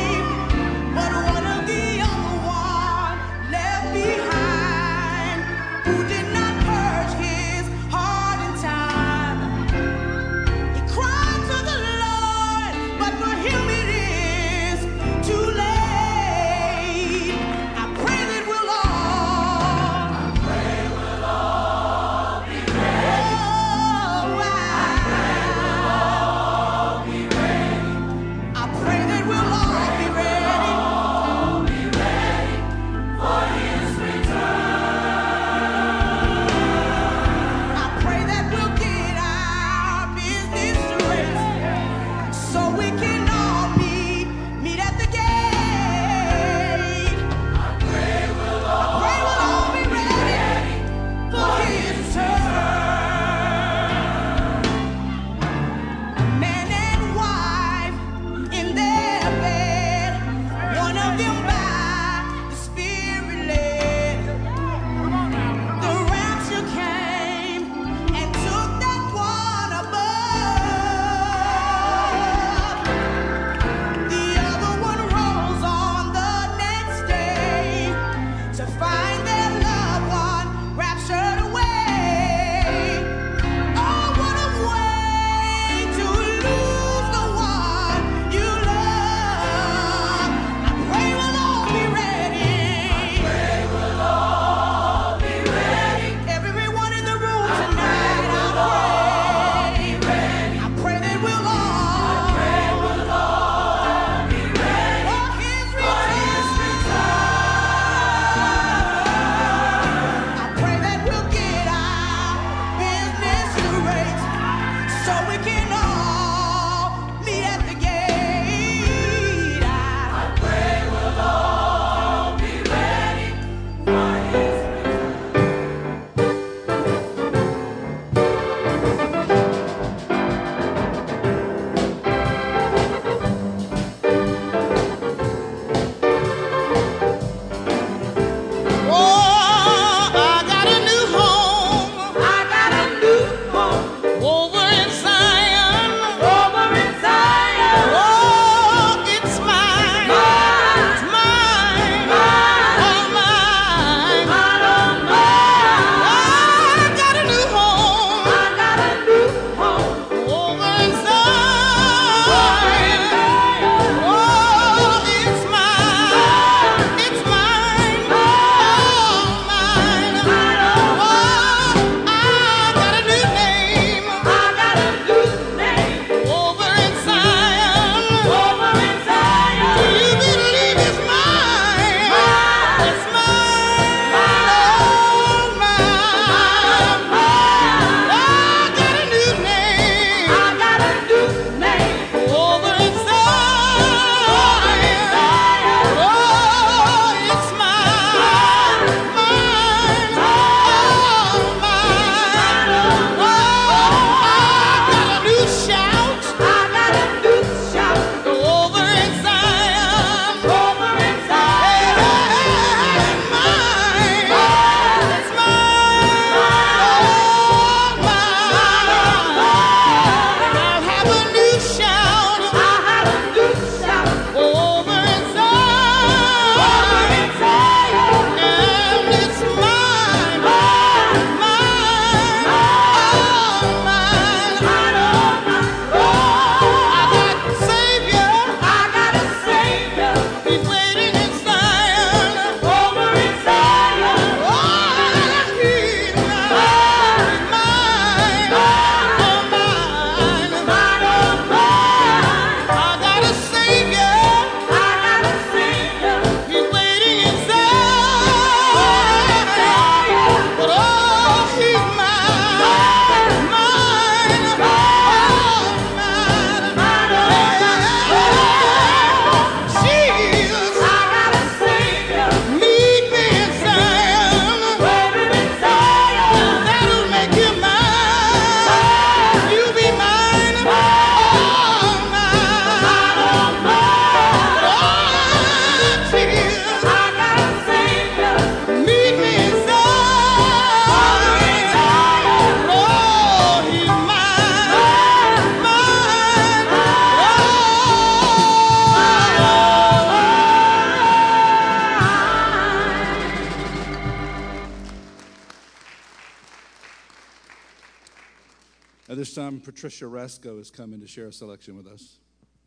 this time, Patricia Rasco is coming to share a selection with us.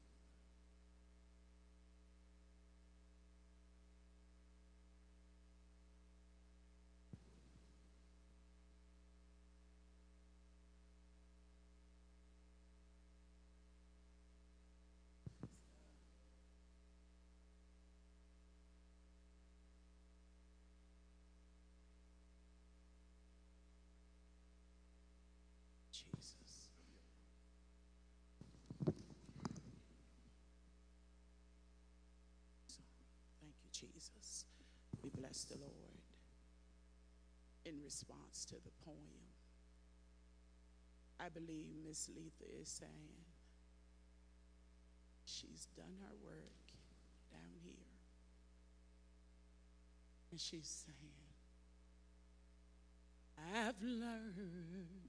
Jesus. We bless the Lord in response to the poem. I believe Miss Letha is saying she's done her work down here. And she's saying, I've learned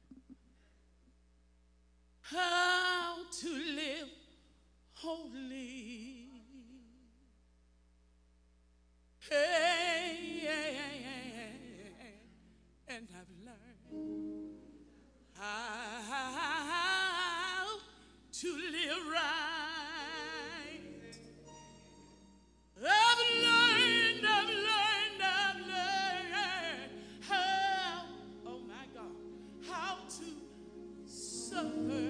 how to live holy. Hey, and I've learned how to live right. I've learned how, oh my God, how to suffer.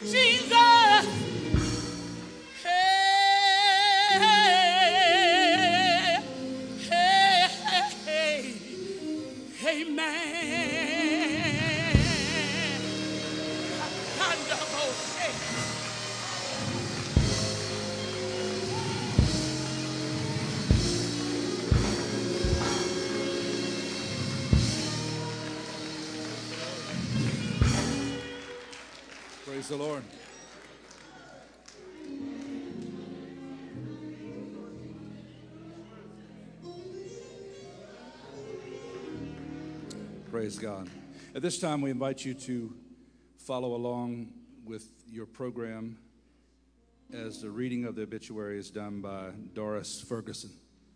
Jesus. Hey, hey, hey, hey, man. Praise the Lord. Praise God. At this time, we invite you to follow along with your program as the reading of the obituary is done by Doris Ferguson.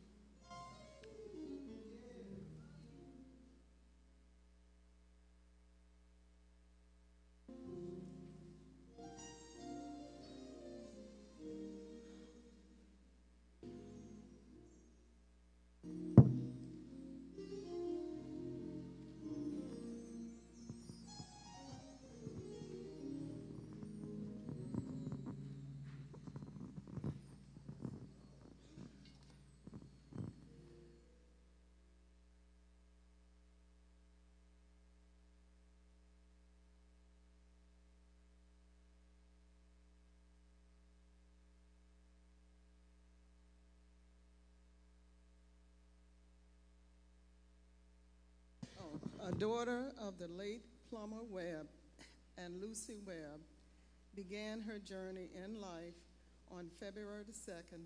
A daughter of the late Plummer Webb and Lucy Webb began her journey in life on February 2nd,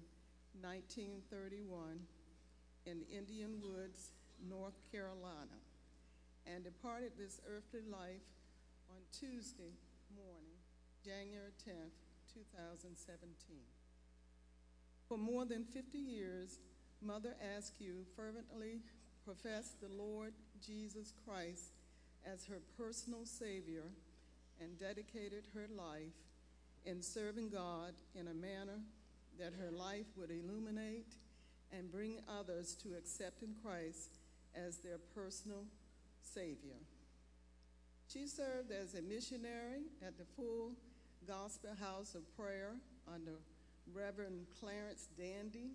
1931 in Indian Woods, North Carolina, and departed this earthly life on Tuesday morning, January 10th, 2017. For more than 50 years, Mother Askew fervently professed the Lord Jesus Christ as her personal Savior and dedicated her life in serving God in a manner that her life would illuminate and bring others to accepting Christ as their personal Savior. She served as a missionary at the Full Gospel House of Prayer under Reverend Clarence Dandy,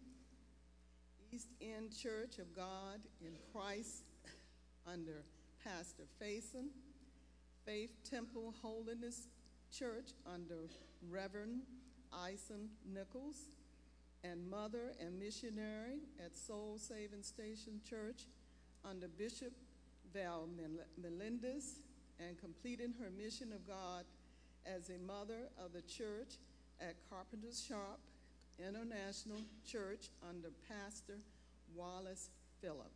East End Church of God in Christ under Pastor Faison, Faith Temple Holiness Church under Reverend Ison Nichols, and Mother and Missionary at Soul Saving Station Church under Bishop Val Melendez, and completing her mission of God as a mother of the church at Carpenter's Shop International Church under Pastor Wallace Phillip.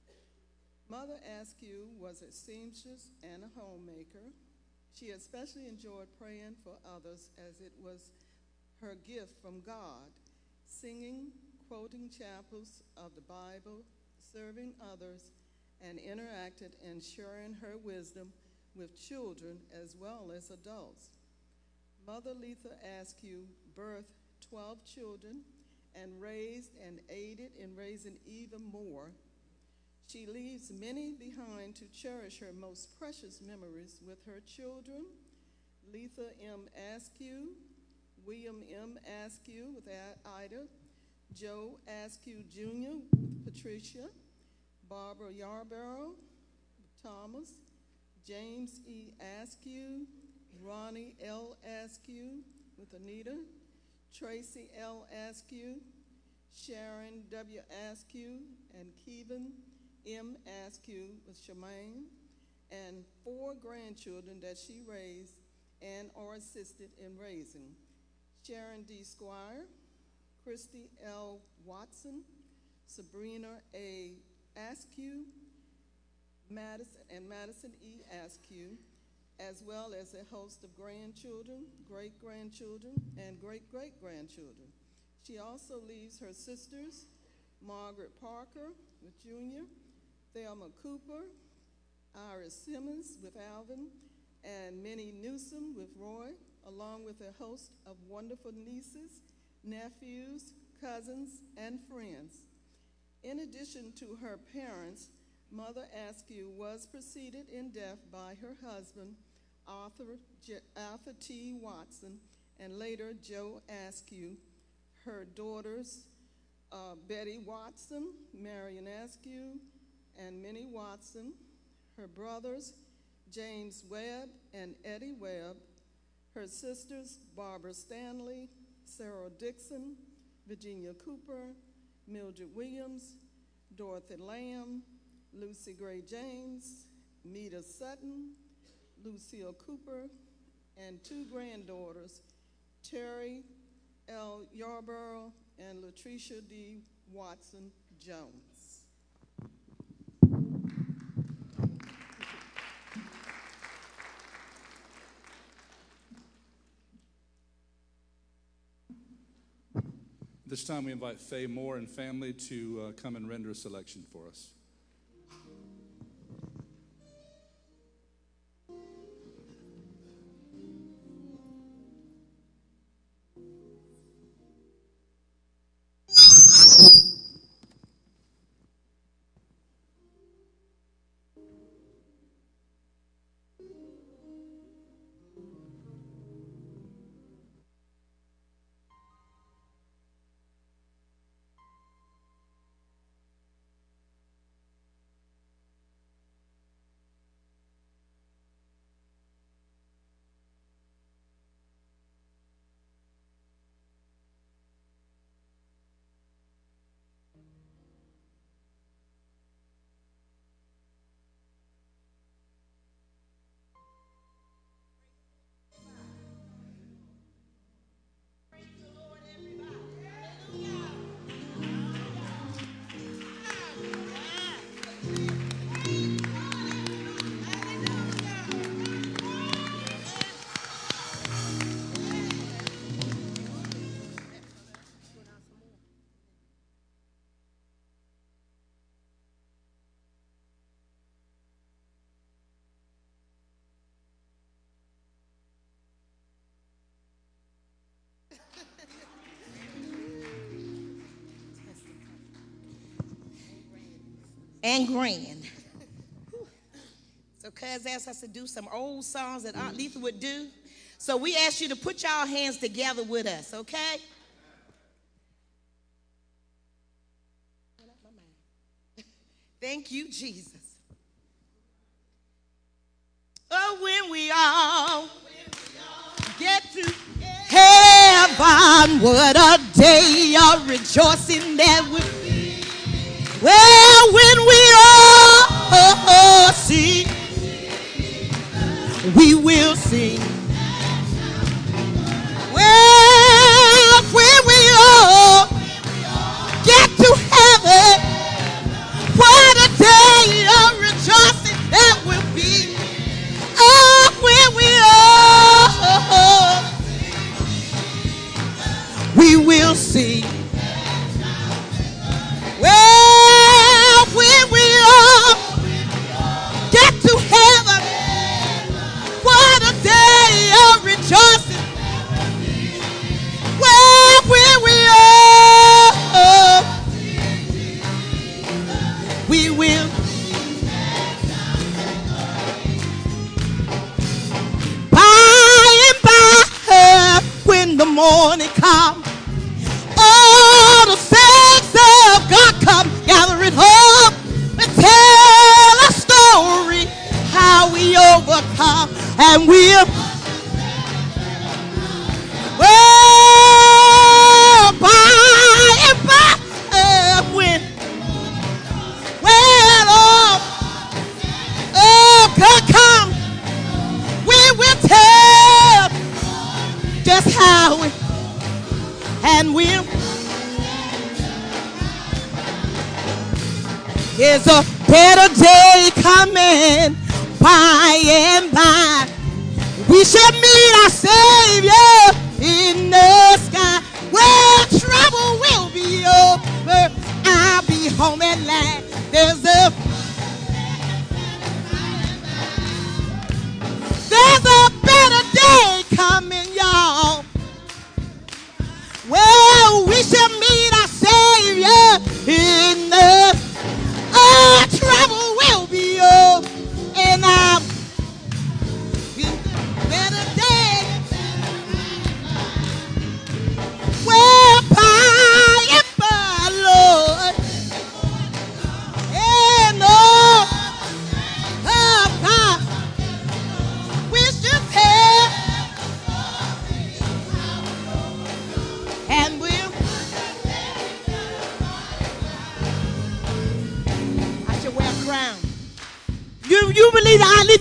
Mother Askew was a seamstress and a homemaker. She especially enjoyed praying for others as it was her gift from God, singing, quoting chapters of the Bible, serving others, and interacted and sharing her wisdom with children as well as adults. Mother Letha Askew birthed 12 children and raised and aided in raising even more. She leaves many behind to cherish her most precious memories with her children, Letha M. Askew, William M. Askew with Ida, Joe Askew Jr. with Patricia, Barbara Yarborough with Thomas, James E. Askew, Ronnie L. Askew with Anita, Tracy L. Askew, Sharon W. Askew, and Kevin M. Askew with Shemaine, and 4 grandchildren that she raised and or assisted in raising: Sharon D. Squire, Christy L. Watson, Sabrina A. Askew, Madison E. Askew, as well as a host of grandchildren, great-grandchildren, and great-great-grandchildren. She also leaves her sisters, Margaret Parker with Junior, Thelma Cooper, Iris Simmons with Alvin, and Minnie Newsom with Roy, along with a host of wonderful nieces, nephews, cousins, and friends. In addition to her parents, Mother Askew was preceded in death by her husband Arthur T. Watson, and later Joe Askew. Her daughters, Betty Watson, Marion Askew, and Minnie Watson. Her brothers, James Webb and Eddie Webb. Her sisters, Barbara Stanley, Sarah Dixon, Virginia Cooper, Mildred Williams, Dorothy Lamb, Lucy Gray James, Meta Sutton, Lucille Cooper, and two granddaughters, Terry L. Yarborough and Latricia D. Watson Jones. This time we invite Faye Moore and family to come and render a selection for us. And grand. So cuz asked us to do some old songs that Aunt Letha would do. So we ask you to put y'all hands together with us, okay? Thank you, Jesus. Oh, when we all get to heaven, what a day of rejoicing that will be. Well, when we all see, we will sing. Well, when we all get to heaven, what a day of rejoicing that will be. Oh, when we will sing. Well, when we all get to heaven, what a day of rejoicing. Well, when we will. By and by, when the morning comes, all the saints of God come gathering home and tell a story how we overcome, and we'll well, by and by, when God come, we will tell just how we, and we'll. There's a better day coming by and by. We shall meet our Savior in the sky. Well, trouble will be over. I'll be home at last. There's a better day coming, y'all. Well, we shall meet our Savior in the trouble will be over, and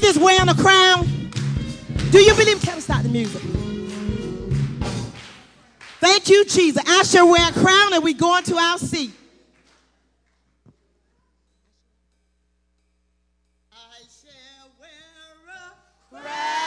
believe this wearing a crown? Do you believe? Can we start the music? Thank you, Jesus. I shall wear a crown and we going to our seat. I shall wear a crown.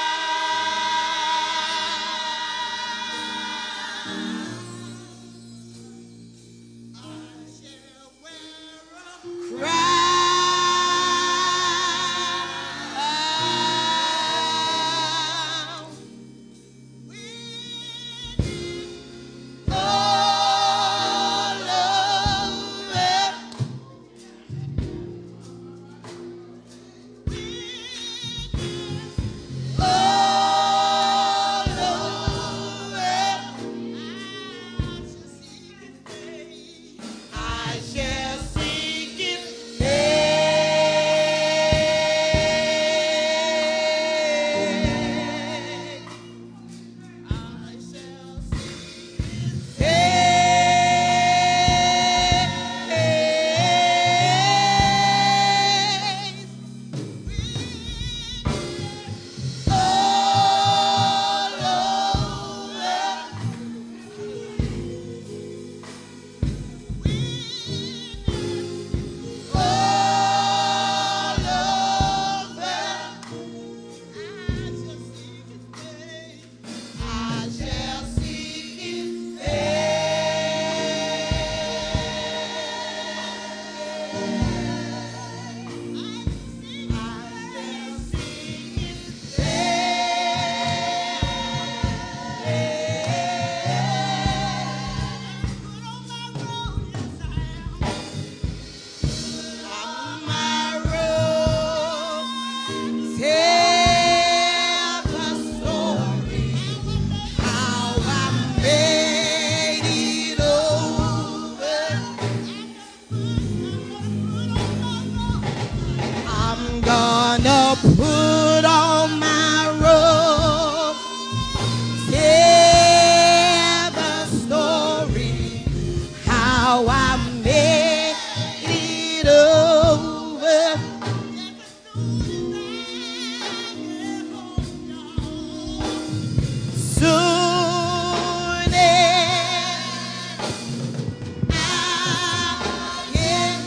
Put on my robe, tell the story how I made it over. Soon as I get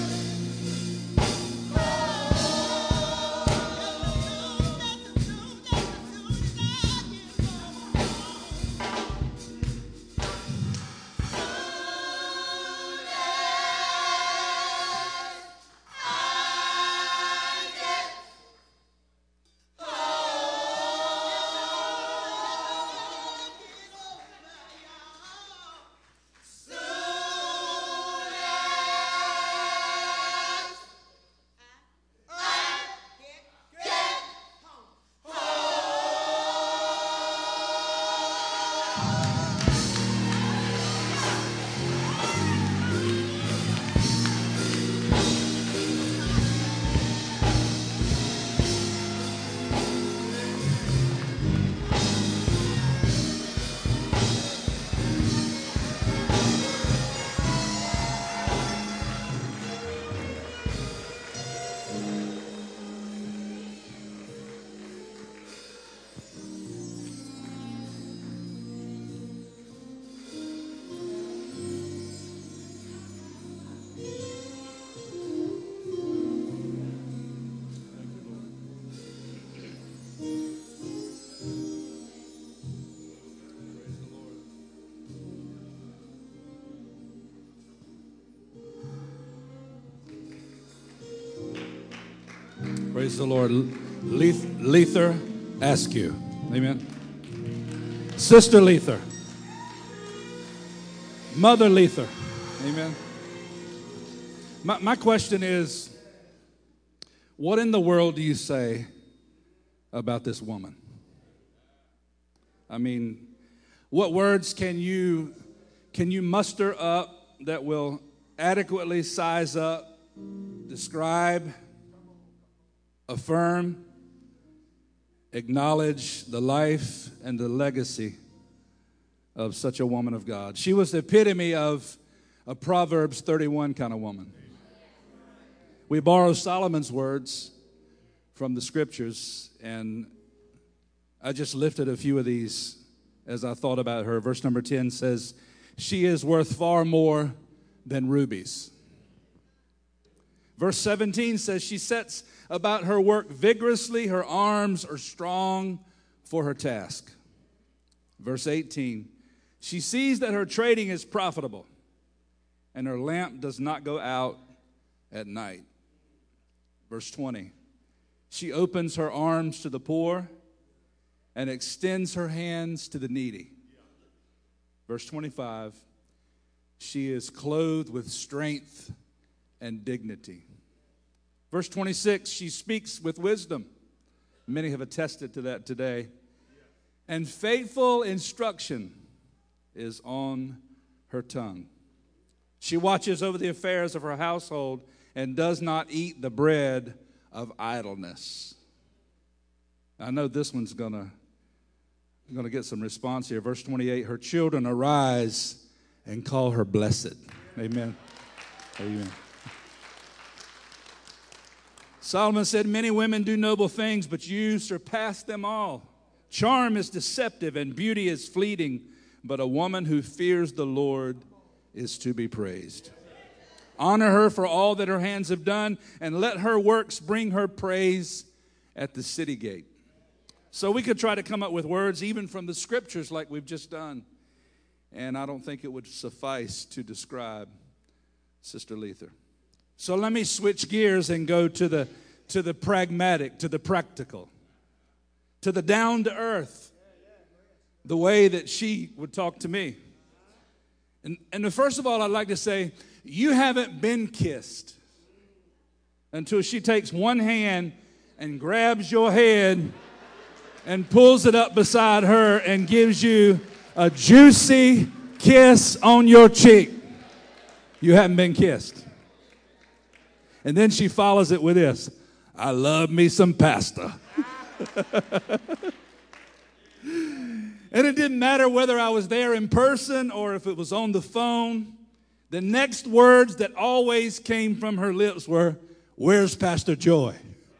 Praise the Lord. Lether Askew. Amen. Sister Lether. Mother Lether. Amen. My question is, what in the world do you say about this woman? I mean, what words can you muster up that will adequately size up, describe, affirm, acknowledge the life and the legacy of such a woman of God? She was the epitome of a Proverbs 31 kind of woman. We borrow Solomon's words from the scriptures, and I just lifted a few of these as I thought about her. Verse number 10 says, she is worth far more than rubies. Verse 17 says, she sets about her work vigorously. Her arms are strong for her task. Verse 18, she sees that her trading is profitable, and her lamp does not go out at night. Verse 20, she opens her arms to the poor and extends her hands to the needy. Verse 25, she is clothed with strength and dignity. Verse 26, she speaks with wisdom. Many have attested to that today. And faithful instruction is on her tongue. She watches over the affairs of her household and does not eat the bread of idleness. I know this one's going to get some response here. Verse 28, her children arise and call her blessed. Amen. Amen. Solomon said, many women do noble things, but you surpass them all. Charm is deceptive and beauty is fleeting, but a woman who fears the Lord is to be praised. Honor her for all that her hands have done, and let her works bring her praise at the city gate. So we could try to come up with words even from the scriptures like we've just done, and I don't think it would suffice to describe Sister Lether. So let me switch gears and go to the pragmatic, to the practical, to the down to earth, the way that she would talk to me. And first of all, I'd like to say, you haven't been kissed until she takes one hand and grabs your head and pulls it up beside her and gives you a juicy kiss on your cheek. You haven't been kissed. And then she follows it with this: I love me some pasta. And it didn't matter whether I was there in person or if it was on the phone. The next words that always came from her lips were, where's Pastor Joy?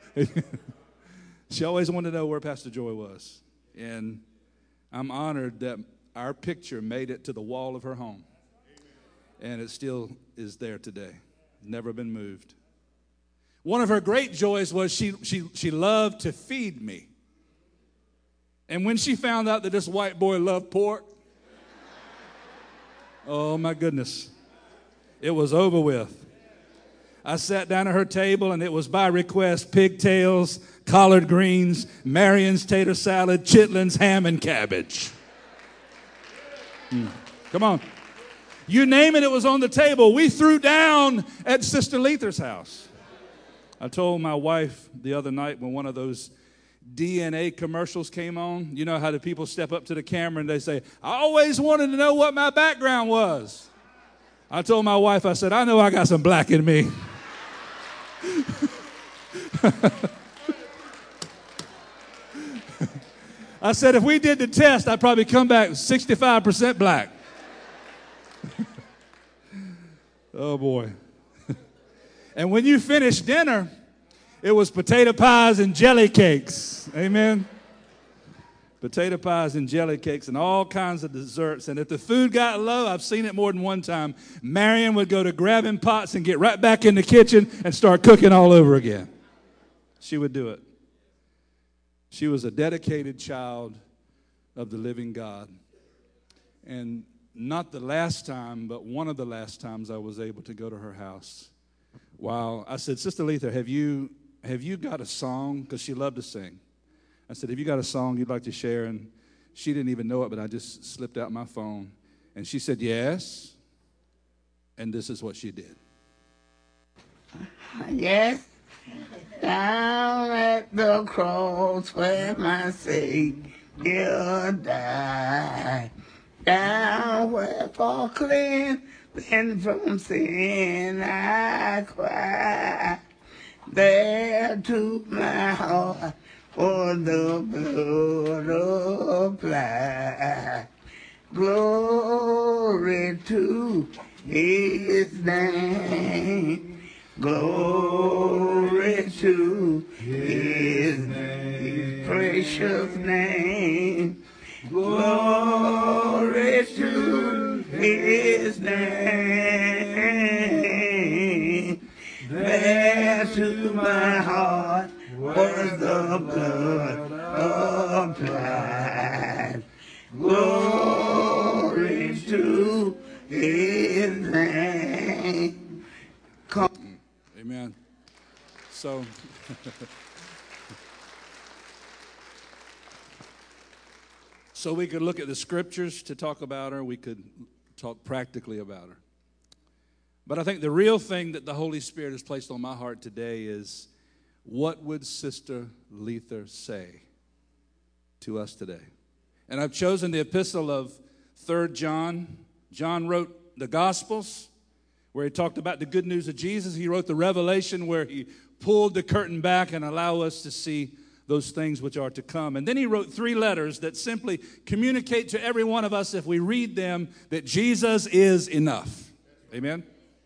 She always wanted to know where Pastor Joy was. And I'm honored that our picture made it to the wall of her home. And it still is there today. Never been moved. One of her great joys was she loved to feed me. And when she found out that this white boy loved pork, oh my goodness, it was over with. I sat down at her table, and it was by request: pigtails, collard greens, Marion's tater salad, chitlins, ham, and cabbage. Come on. You name it, it was on the table. We threw down at Sister Lether's house. I told my wife the other night when one of those DNA commercials came on, you know how the people step up to the camera and they say, I always wanted to know what my background was. I told my wife, I said, I know I got some black in me. I said, if we did the test, I'd probably come back 65% black. Oh, boy. And when you finished dinner, it was potato pies and jelly cakes. Amen? Potato pies and jelly cakes and all kinds of desserts. And if the food got low, I've seen it more than one time, Marion would go to grabbing pots and get right back in the kitchen and start cooking all over again. She would do it. She was a dedicated child of the living God. And not the last time, but one of the last times I was able to go to her house. Wow. I said, Sister Lether, have you got a song? Because she loved to sing. I said, have you got a song you'd like to share? And she didn't even know it, but I just slipped out my phone. And she said, yes. And this is what she did. Yes. Down at the cross where my Savior died. Down where for cleansing from sin I cry. There to my heart for the blood applied. Glory to His name. Glory to His precious name. Glory to His name. There to my heart was the blood applied. Glory to His name. Amen. So, so we could look at the scriptures to talk about her. We could talk practically about her. But I think the real thing that the Holy Spirit has placed on my heart today is, what would Sister Lether say to us today? And I've chosen the epistle of 3 John. John wrote the Gospels, where he talked about the good news of Jesus. He wrote the Revelation, where he pulled the curtain back and allowed us to see those things which are to come. And then he wrote 3 letters that simply communicate to every one of us, if we read them, that Jesus is enough. Amen?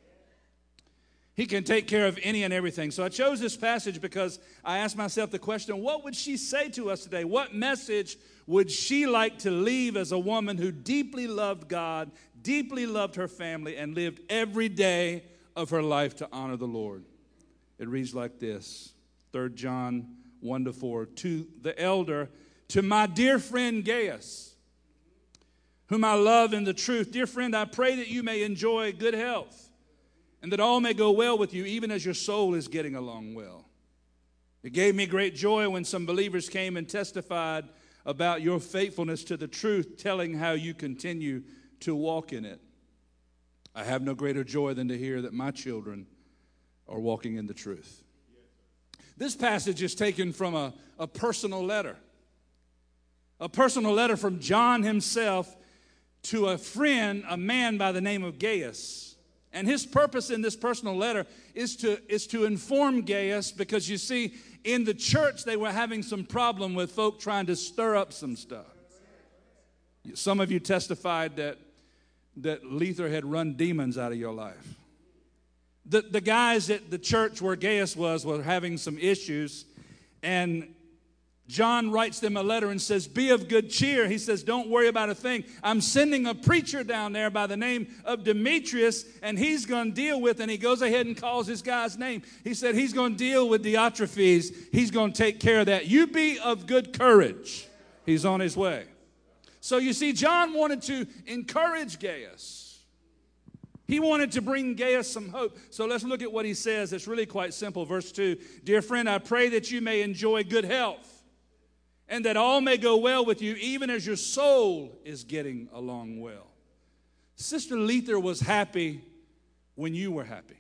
He can take care of any and everything. So I chose this passage because I asked myself the question, what would she say to us today? What message would she like to leave as a woman who deeply loved God, deeply loved her family, and lived every day of her life to honor the Lord? It reads like this, 3 John 1-4. To the elder, to my dear friend Gaius, whom I love in the truth. Dear friend, I pray that you may enjoy good health, and that all may go well with you, even as your soul is getting along well. It gave me great joy when some believers came and testified about your faithfulness to the truth, telling how you continue to walk in it. I have no greater joy than to hear that my children are walking in the truth. This passage is taken from a personal letter. A personal letter from John himself to a friend, a man by the name of Gaius. And his purpose in this personal letter is to inform Gaius, because you see, in the church they were having some problem with folk trying to stir up some stuff. Some of you testified that Lether had run demons out of your life. The guys at the church where Gaius was were having some issues, and John writes them a letter and says, be of good cheer. He says, don't worry about a thing. I'm sending a preacher down there by the name of Demetrius, and he's going to deal with, and he goes ahead and calls this guy's name. He said he's going to deal with Diotrephes. He's going to take care of that. You be of good courage. He's on his way. So you see, John wanted to encourage Gaius. He wanted to bring Gaius some hope. So let's look at what he says. It's really quite simple. Verse 2, dear friend, I pray that you may enjoy good health, and that all may go well with you, even as your soul is getting along well. Sister Lether was happy when you were happy.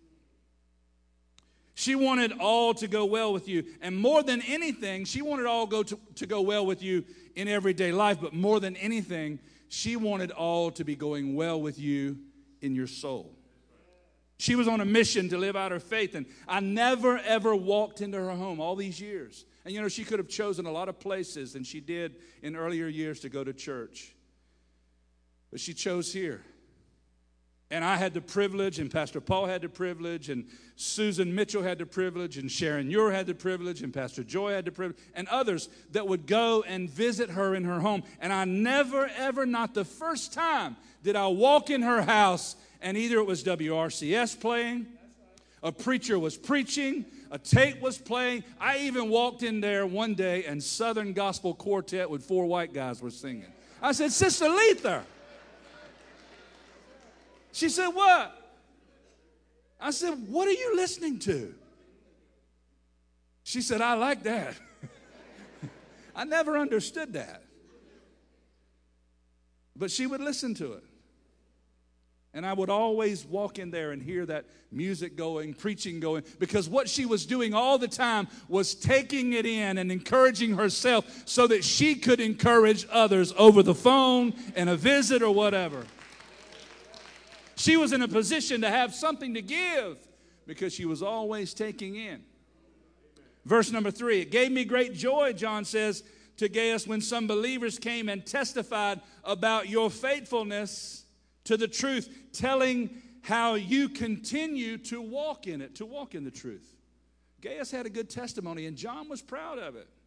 She wanted all to go well with you. And more than anything, she wanted all to go well with you in everyday life. But more than anything, she wanted all to be going well with you in your soul. She was on a mission to live out her faith. And I never, ever walked into her home all these years. And, you know, she could have chosen a lot of places, and she did in earlier years to go to church. But she chose here. And I had the privilege, and Pastor Paul had the privilege, and Susan Mitchell had the privilege, and Sharon Ure had the privilege, and Pastor Joy had the privilege, and others that would go and visit her in her home. And I never, ever, not the first time, did I walk in her house, and either it was WRCS playing, a preacher was preaching, a tape was playing. I even walked in there one day, and Southern Gospel Quartet with 4 white guys were singing. I said, Sister Lether. She said, what? I said, what are you listening to? She said, I like that. I never understood that. But she would listen to it. And I would always walk in there and hear that music going, preaching going, because what she was doing all the time was taking it in and encouraging herself so that she could encourage others over the phone and a visit or whatever. She was in a position to have something to give because she was always taking in. Verse number 3, it gave me great joy, John says to Gaius, when some believers came and testified about your faithfulness to the truth, telling how you continue to walk in it, to walk in the truth. Gaius had a good testimony, and John was proud of it.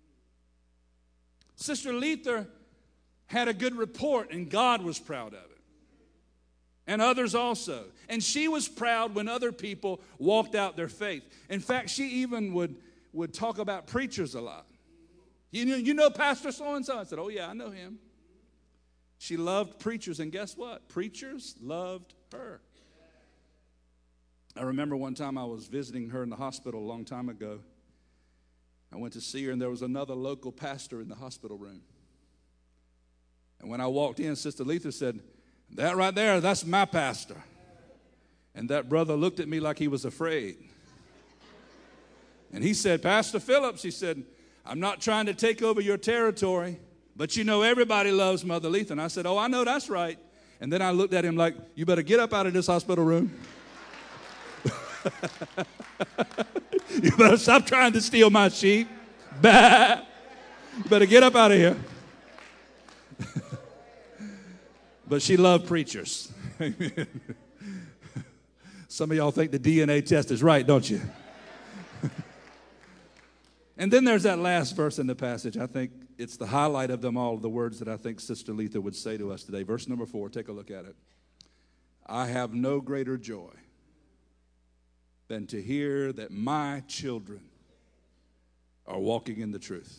Sister Letha had a good report, and God was proud of it. And others also. And she was proud when other people walked out their faith. In fact, she even would talk about preachers a lot. You know Pastor so-and-so? I said, oh, yeah, I know him. She loved preachers, and guess what? Preachers loved her. I remember one time I was visiting her in the hospital a long time ago. I went to see her, and there was another local pastor in the hospital room. And when I walked in, Sister Letha said, that right there, that's my pastor. And that brother looked at me like he was afraid. And he said, Pastor Phillips, he said, I'm not trying to take over your territory, but you know everybody loves Mother Letha. And I said, oh, I know that's right. And then I looked at him like, you better get up out of this hospital room. You better stop trying to steal my sheep. Bah. You better get up out of here. But she loved preachers. Some of y'all think the DNA test is right, don't you? And then there's that last verse in the passage. I think it's the highlight of them all, the words that I think Sister Letha would say to us today. Verse number 4, take a look at it. I have no greater joy than to hear that my children are walking in the truth.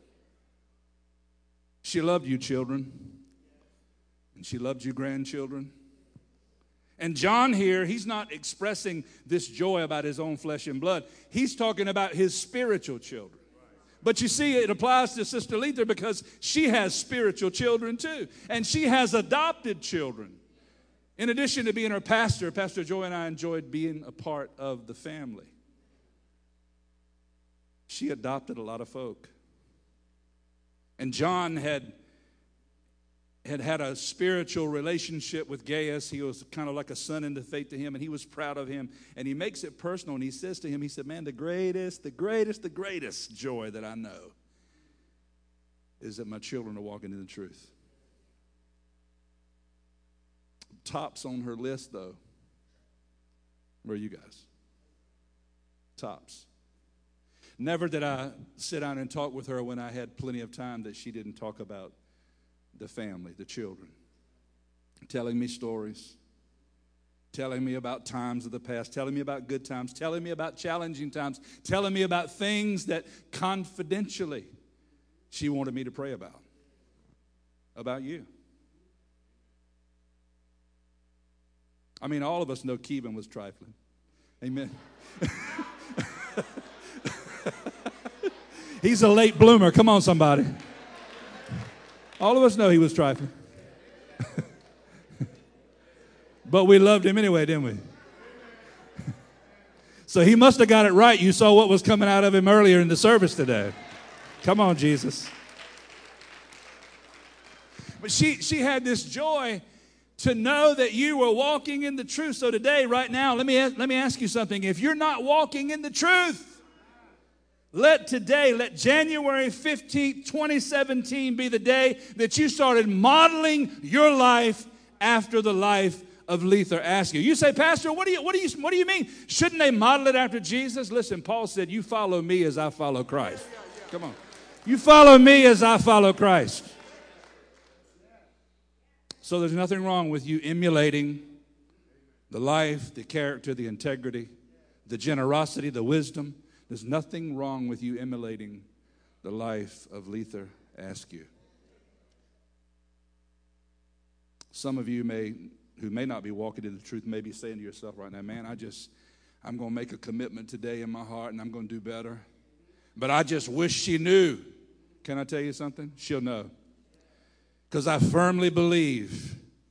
She loved you, children. And she loved you, grandchildren. And John here, he's not expressing this joy about his own flesh and blood. He's talking about his spiritual children. But you see, it applies to Sister Letha because she has spiritual children too. And she has adopted children. In addition to being her pastor, Pastor Joy and I enjoyed being a part of the family. She adopted a lot of folk. And John had a spiritual relationship with Gaius. He was kind of like a son in the faith to him, and he was proud of him. And he makes it personal, and he says to him, he said, man, the greatest joy that I know is that my children are walking in the truth. Tops on her list, though, where are you guys? Tops. Never did I sit down and talk with her when I had plenty of time that she didn't talk about the family, the children, telling me stories, telling me about times of the past, telling me about good times, telling me about challenging times, telling me about things that confidentially she wanted me to pray about you. I mean, all of us know Kevin was trifling. Amen. He's a late bloomer. Come on, somebody. All of us know he was trifling. But we loved him anyway, didn't we? So he must have got it right. You saw what was coming out of him earlier in the service today. Come on, Jesus. But she had this joy to know that you were walking in the truth. So today, right now, let me ask you something. If you're not walking in the truth, let January 15th, 2017 be the day that you started modeling your life after the life of Letha Askew. You say, Pastor, what do you mean? Shouldn't they model it after Jesus? Listen, Paul said, you follow me as I follow Christ. Come on. You follow me as I follow Christ. So there's nothing wrong with you emulating the life, the character, the integrity, the generosity, the wisdom. There's nothing wrong with you emulating the life of Letha Askew. Some of you who may not be walking in the truth may be saying to yourself right now, man, I'm going to make a commitment today in my heart and I'm going to do better. But I just wish she knew. Can I tell you something? She'll know. Because I firmly believe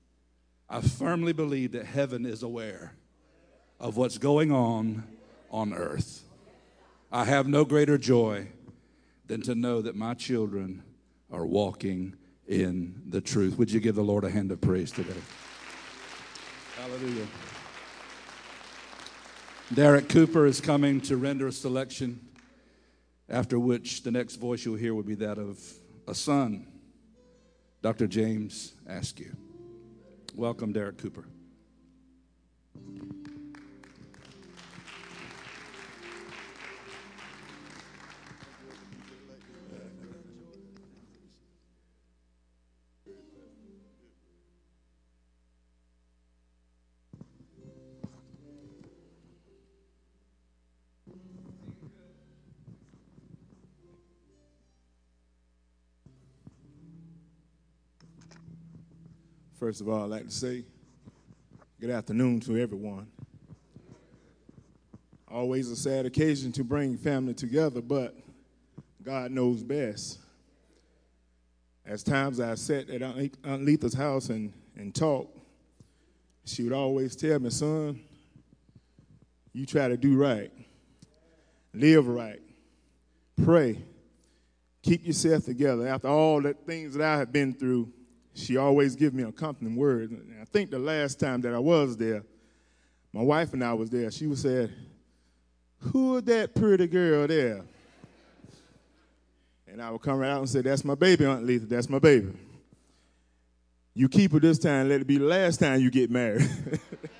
that heaven is aware of what's going on earth. I have no greater joy than to know that my children are walking in the truth. Would you give the Lord a hand of praise today? Hallelujah. Derek Cooper is coming to render a selection, after which the next voice you'll hear will be that of a son, Dr. James Askew. Welcome, Derek Cooper. First of all, I'd like to say good afternoon to everyone. Always a sad occasion to bring family together, but God knows best. As times I sat at Aunt Letha's house and talked, she would always tell me, son, you try to do right, live right, pray, keep yourself together. After all the things that I have been through, she always gives me a comforting word. And I think the last time that I was there, my wife and I was there, she would say, who is that pretty girl there? And I would come right out and say, that's my baby, Aunt Letha, that's my baby. You keep her this time, let it be the last time you get married. It's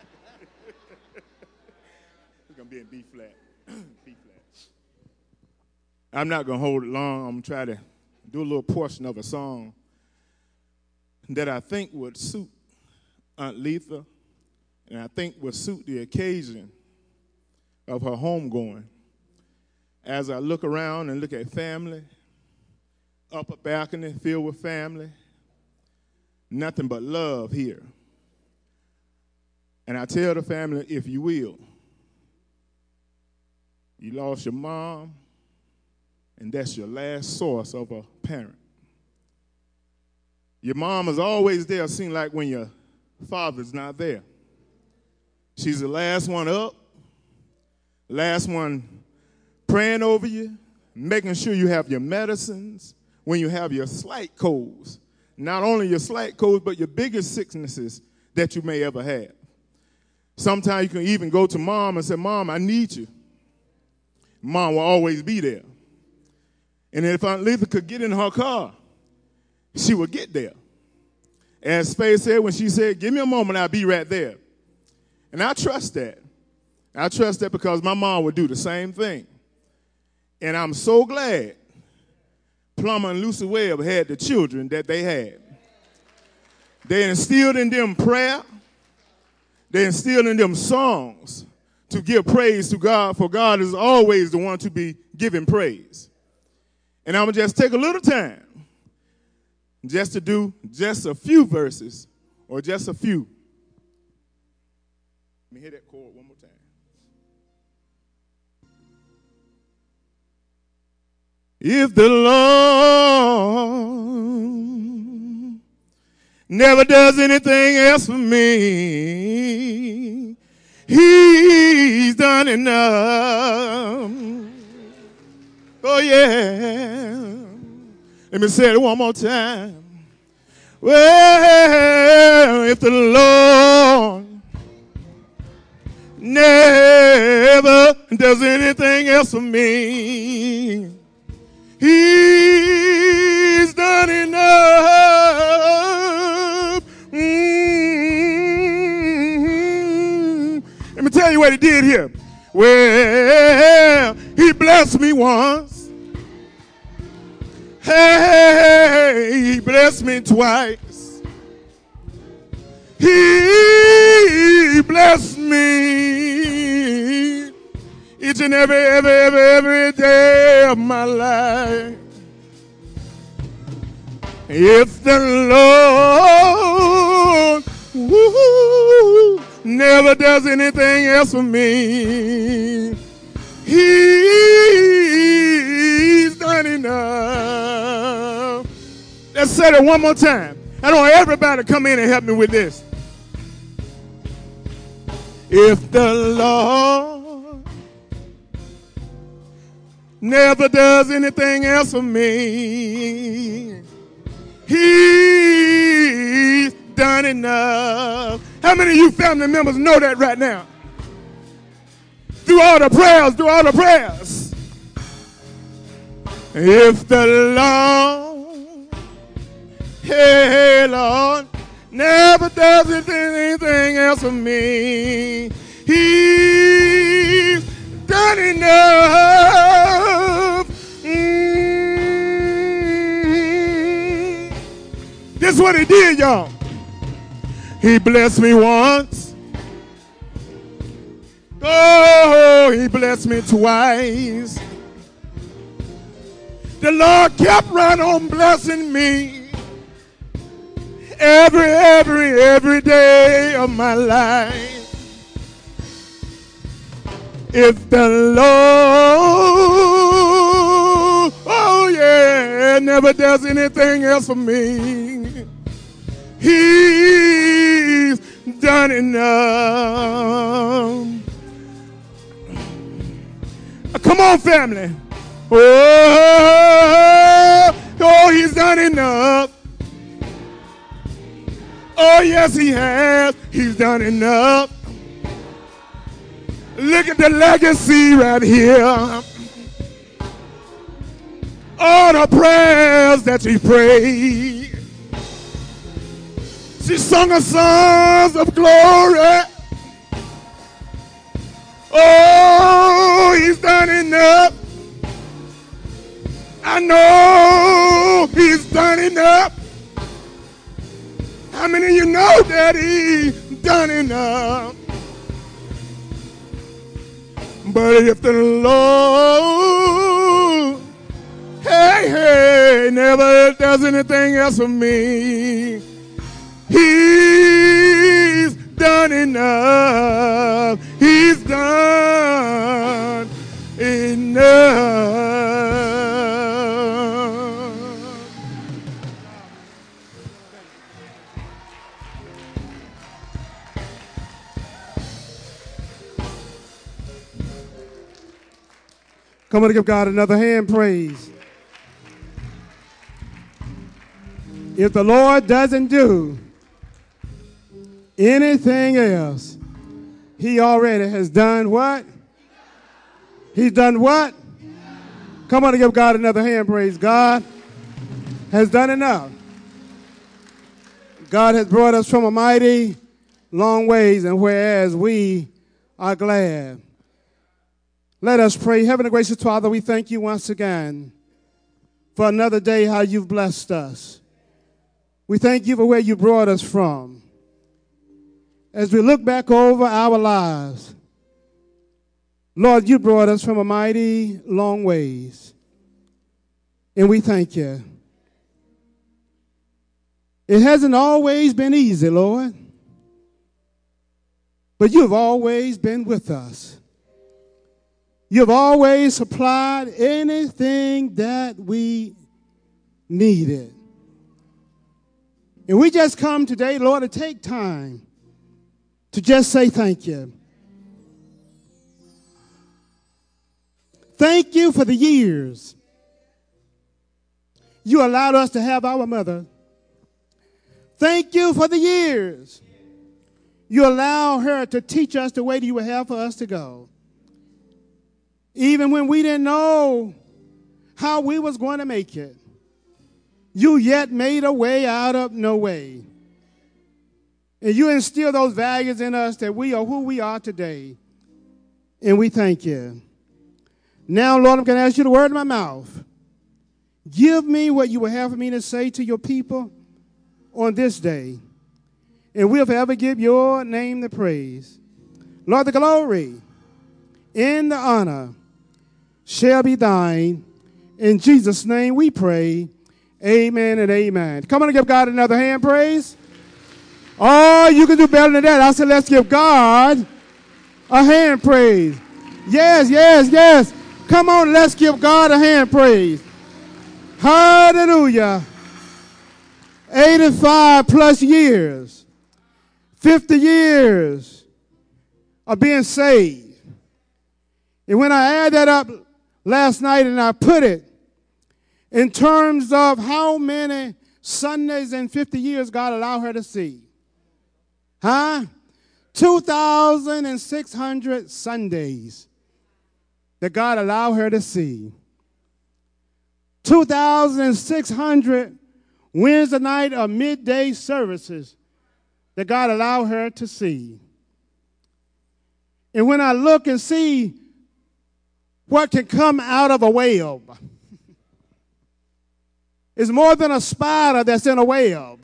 going to be in B flat. B flat. I'm not going to hold it long. I'm going to try to do a little portion of a song that I think would suit Aunt Letha, and I think would suit the occasion of her homegoing. As I look around and look at family, upper balcony filled with family, nothing but love here. And I tell the family, if you will, you lost your mom, and that's your last source of a parent. Your mom is always there, seem like when your father's not there. She's the last one up, last one praying over you, making sure you have your medicines when you have your slight colds. Not only your slight colds, but your biggest sicknesses that you may ever have. Sometimes you can even go to mom and say, Mom, I need you. Mom will always be there. And if Aunt Letha could get in her car, she would get there. As Faye said when she said, give me a moment, I'll be right there. And I trust that. I trust that because my mom would do the same thing. And I'm so glad Plummer and Lucy Webb had the children that they had. They instilled in them prayer. They instilled in them songs to give praise to God, for God is always the one to be giving praise. And I'm going to just take a little time just to do just a few verses or just a few. Let me hear that chord one more time. If the Lord never does anything else for me, He's done enough. Oh, yeah. Let me say it one more time. Well, if the Lord never does anything else for me, He's done enough. Let me tell you what He did here. Well, He blessed me once. Hey, He blessed me twice. He blessed me each and every day of my life. If the Lord never does anything else for me, He's done enough. Let's say it one more time. I want everybody to come in and help me with this. If the Lord never does anything else for me, He's done enough. How many of you family members know that right now? Do all the prayers, do all the prayers. If the Lord, hey Lord, never does anything else for me, He's done enough. This is what He did, y'all. He blessed me once. Oh, He blessed me twice. The Lord kept right on blessing me. every day of my life. If the Lord, oh yeah, never does anything else for me, He's done enough. Come on, family. Oh, He's done enough. Oh, yes, He has. He's done enough. Look at the legacy right here. All the prayers that she prayed. She sung a songs of glory. Oh, He's done enough. I know He's done enough. How many of you know that He's done enough? But if the Lord, hey, never does anything else for me, He's done enough. He's done enough. Come on, give God another hand praise. If the Lord doesn't do anything else, He already has done what? He's done what? Come on and give God another hand praise. God has done enough. God has brought us from a mighty long ways, and whereas we are glad. Let us pray. Heavenly gracious Father, we thank you once again for another day, how you've blessed us. We thank you for where you brought us from. As we look back over our lives, Lord, you brought us from a mighty long ways. And we thank you. It hasn't always been easy, Lord, but you've always been with us. You've always supplied anything that we needed. And we just come today, Lord, to take time to just say thank you. Thank you for the years you allowed us to have our mother. Thank you for the years you allow her to teach us the way that you would have for us to go. Even when we didn't know how we was going to make it, you yet made a way out of no way. And you instill those values in us that we are who we are today. And we thank you. Now, Lord, I'm going to ask you the word in my mouth. Give me what you would have for me to say to your people on this day. And we'll forever give your name the praise. Lord, the glory and the honor shall be thine. In Jesus' name we pray. Amen and amen. Come on and give God another hand praise. Oh, you can do better than that. I said, let's give God a hand praise. Yes, yes, yes. Come on, let's give God a hand praise. Hallelujah. 85 plus years. 50 years of being saved. And when I add that up last night and I put it in terms of how many Sundays in 50 years God allowed her to see. 2,600 Sundays that God allowed her to see. 2,600 Wednesday night or midday services that God allowed her to see. And when I look and see what can come out of a web, it's more than a spider that's in a web.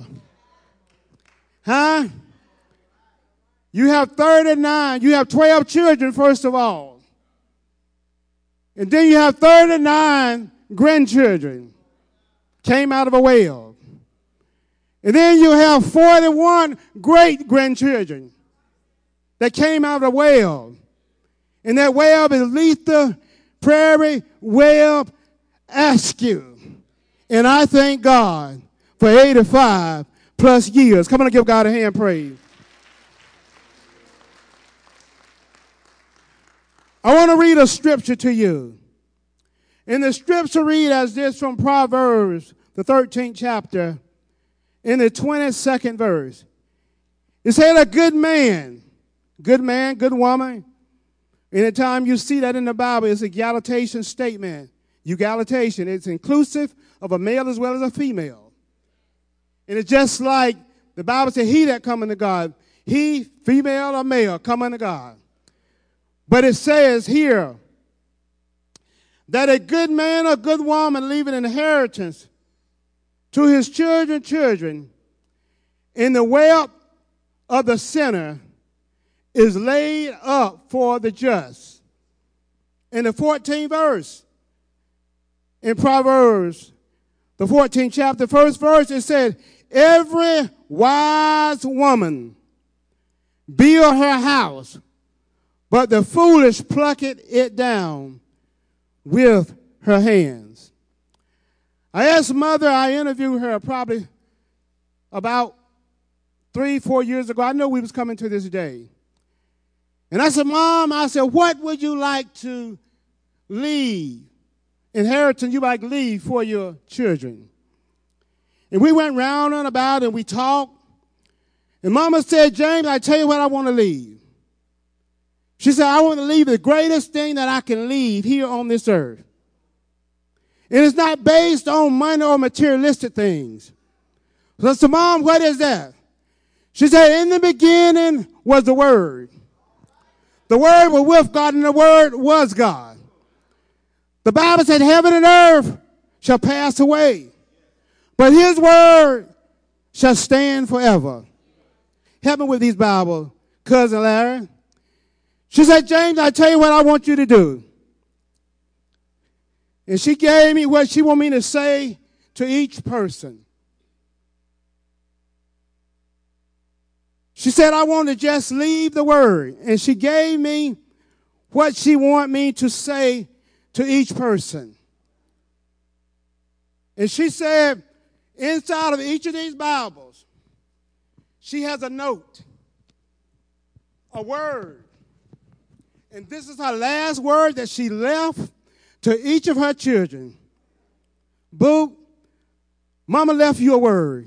You have 39, you have 12 children, first of all. And then you have 39 grandchildren came out of a web. And then you have 41 great-grandchildren that came out of the well. And that Webb is Letha Prairie Webb Askew. And I thank God for 85 plus years. Come on and give God a hand praise. I want to read a scripture to you. And the scripture read as this from Proverbs, the 13th chapter, in the 22nd verse. It said, a good man, good woman. Anytime you see that in the Bible, it's a egalitarian statement. Egalitarian, it's inclusive of a male as well as a female. And it's just like the Bible said, he that come unto God, he, female or male, come unto God. But it says here that a good man or good woman leave an inheritance to his children, and the wealth of the sinner is laid up for the just. In the 14th verse, in Proverbs, the 14th chapter, first verse, it said, every wise woman build her house, but the foolish plucketh it down with her hands. I asked Mother, I interviewed her probably about 3-4 years ago. I knew we was coming to this day. And I said, Mom, I said, what would you like to leave? Inheritance you like to leave for your children. And we went round and about and we talked. And Mama said, James, I tell you what I want to leave. She said, I want to leave the greatest thing that I can leave here on this earth. And it's not based on money or materialistic things. So I said, Mom, what is that? She said, in the beginning was the Word. The Word was with God, and the Word was God. The Bible said, heaven and earth shall pass away, but His Word shall stand forever. Help me with these Bibles, Cousin Larry. She said, James, I tell you what I want you to do. And she gave me what she wanted me to say to each person. She said, I want to just leave the Word. And she gave me what she wanted me to say to each person. And she said, inside of each of these Bibles, she has a note, a word. And this is her last word that she left to each of her children. Boo, Mama left you a word.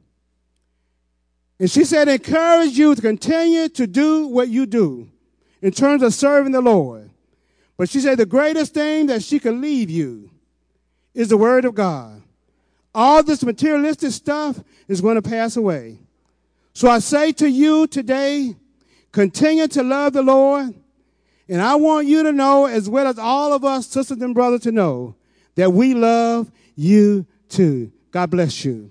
And she said, encourage you to continue to do what you do in terms of serving the Lord. But she said the greatest thing that she could leave you is the Word of God. All this materialistic stuff is going to pass away. So I say to you today, continue to love the Lord. And I want you to know, as well as all of us, sisters and brothers, to know that we love you too. God bless you.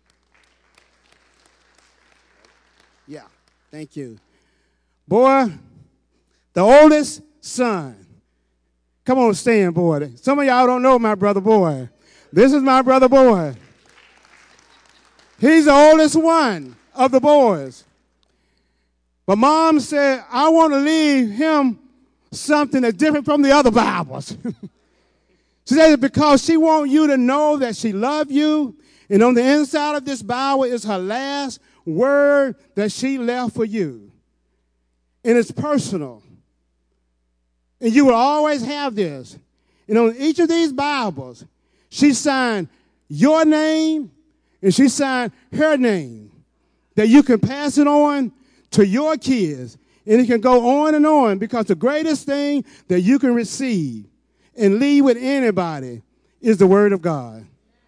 Yeah, thank you. Boy, the oldest son. Come on, stand, boy. Some of y'all don't know my brother, boy. This is my brother, boy. He's the oldest one of the boys. But Mom said, I want to leave him something that's different from the other Bibles. She said because she wants you to know that she loves you. And on the inside of this Bible is her last word that she left for you. And it's personal. And you will always have this. And on each of these Bibles, she signed your name and she signed her name. That you can pass it on to your kids. And it can go on and on, because the greatest thing that you can receive and leave with anybody is the Word of God.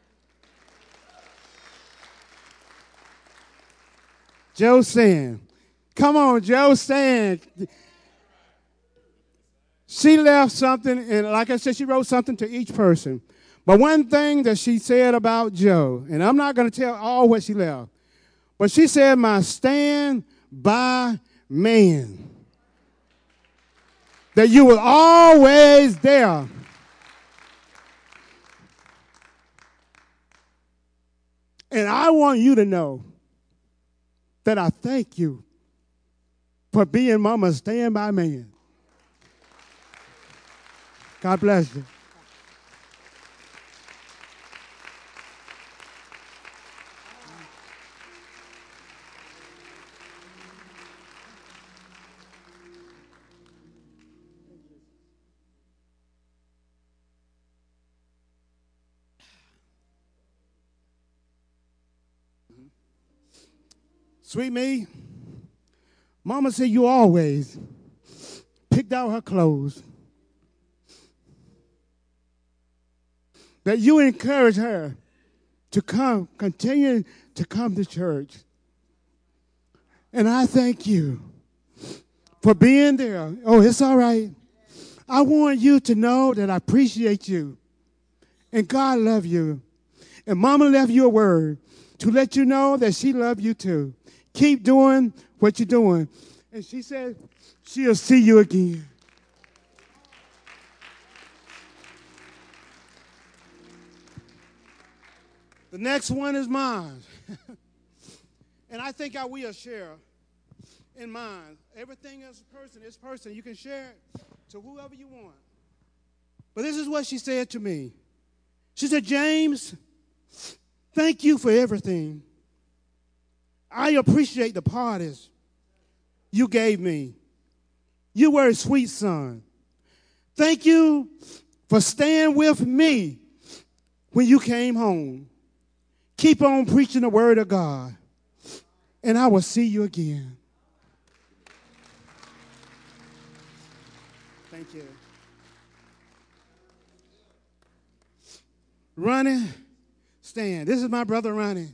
Joe Sand. Come on, Joe Sand. She left something, and like I said, she wrote something to each person. But one thing that she said about Joe, and I'm not going to tell all what she left, but she said, my stand by man. That you were always there. And I want you to know that I thank you for being Mama's standby man. God bless you. Sweet me, Mama said you always picked out her clothes. That you encourage her to continue to come to church. And I thank you for being there. Oh, it's all right. I want you to know that I appreciate you. And God loves you. And Mama left you a word to let you know that she loves you too. Keep doing what you're doing. And she said she'll see you again. The next one is mine. And I think I will share in mine. Everything is person. You can share it to whoever you want. But this is what she said to me. She said, James, thank you for everything. I appreciate the parties you gave me. You were a sweet son. Thank you for staying with me when you came home. Keep on preaching the word of God, and I will see you again. Thank you. Ronnie, stand. This is my brother Ronnie.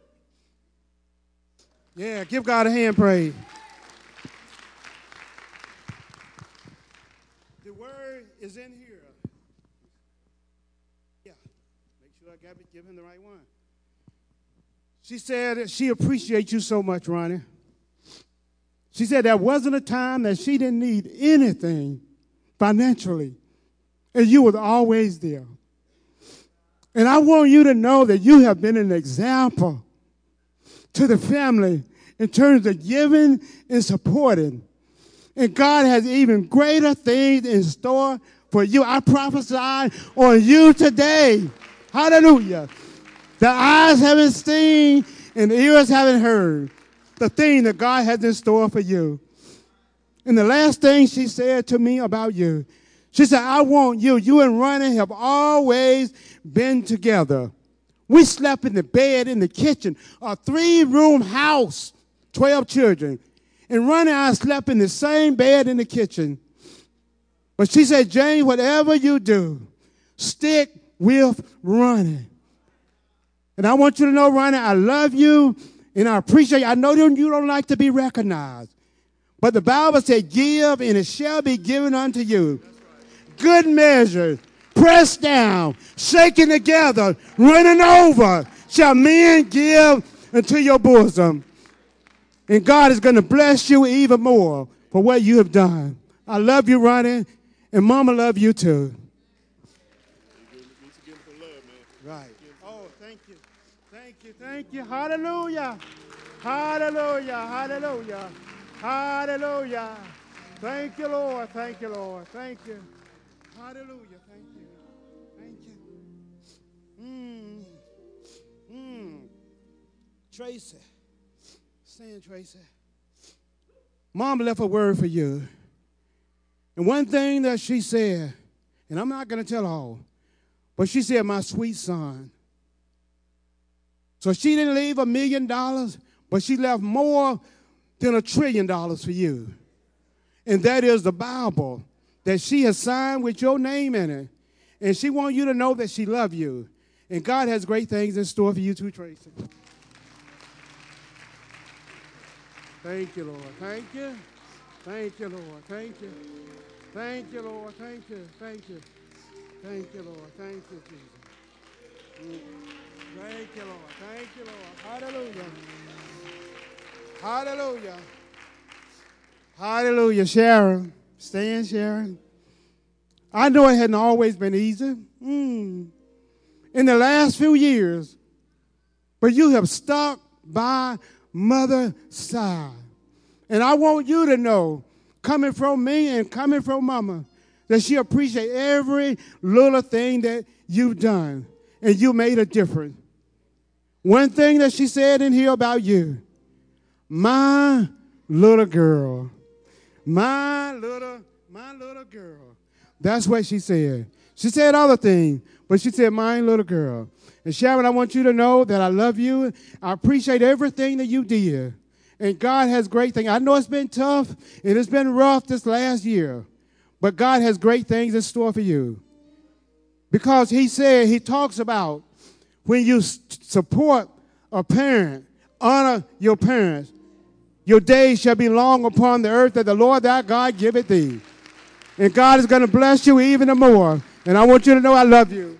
Yeah, give God a hand praise. The word is in here. Yeah, make sure I give him the right one. She said she appreciates you so much, Ronnie. She said there wasn't a time that she didn't need anything financially, and you was always there. And I want you to know that you have been an example to the family in terms of giving and supporting. And God has even greater things in store for you. I prophesy on you today. Hallelujah. The eyes haven't seen and the ears haven't heard the thing that God has in store for you. And the last thing she said to me about you, she said, I want you. You and Ronnie have always been together. We slept in the bed in the kitchen, a 3-room house, 12 children. And Ronnie and I slept in the same bed in the kitchen. But she said, James, whatever you do, stick with Ronnie. And I want you to know, Ronnie, I love you and I appreciate you. I know you don't like to be recognized. But the Bible said, give and it shall be given unto you. Good measure, pressed down, shaken together, running over, shall men give into your bosom. And God is going to bless you even more for what you have done. I love you, Ronnie, and Mama love you too. Right. Oh, thank you. Thank you. Thank you. Hallelujah. Hallelujah. Hallelujah. Hallelujah. Thank you, Lord. Thank you, Lord. Thank you. Hallelujah. Thank you. Thank you. Tracy. Stand, Tracy. Mom left a word for you. And one thing that she said, and I'm not going to tell all, but she said, my sweet son. So she didn't leave $1 million, but she left more than $1 trillion for you. And that is the Bible that she has signed with your name in it. And she wants you to know that she loves you. And God has great things in store for you too, Tracy. Thank you, Lord. Thank you. Thank you, Lord. Thank you. Thank you, Lord. Thank you. Thank you. Thank you, Lord. Thank you, Jesus. Thank you, Lord. Thank you, Lord. Hallelujah. Hallelujah. Hallelujah. Sharon. Stand, Sharon. I know it hadn't always been easy. In the last few years, but you have stuck by mother's side. And I want you to know, coming from me and coming from mama, that she appreciates every little thing that you've done, and you made a difference. One thing that she said in here about you, my little girl, my little girl. That's what she said. She said other things, but she said, my little girl. And Sharon, I want you to know that I love you. I appreciate everything that you did. And God has great things. I know it's been tough and it's been rough this last year, but God has great things in store for you. Because he said, he talks about when you support a parent, honor your parents, your days shall be long upon the earth that the Lord thy God giveth thee. And God is going to bless you even more. And I want you to know I love you.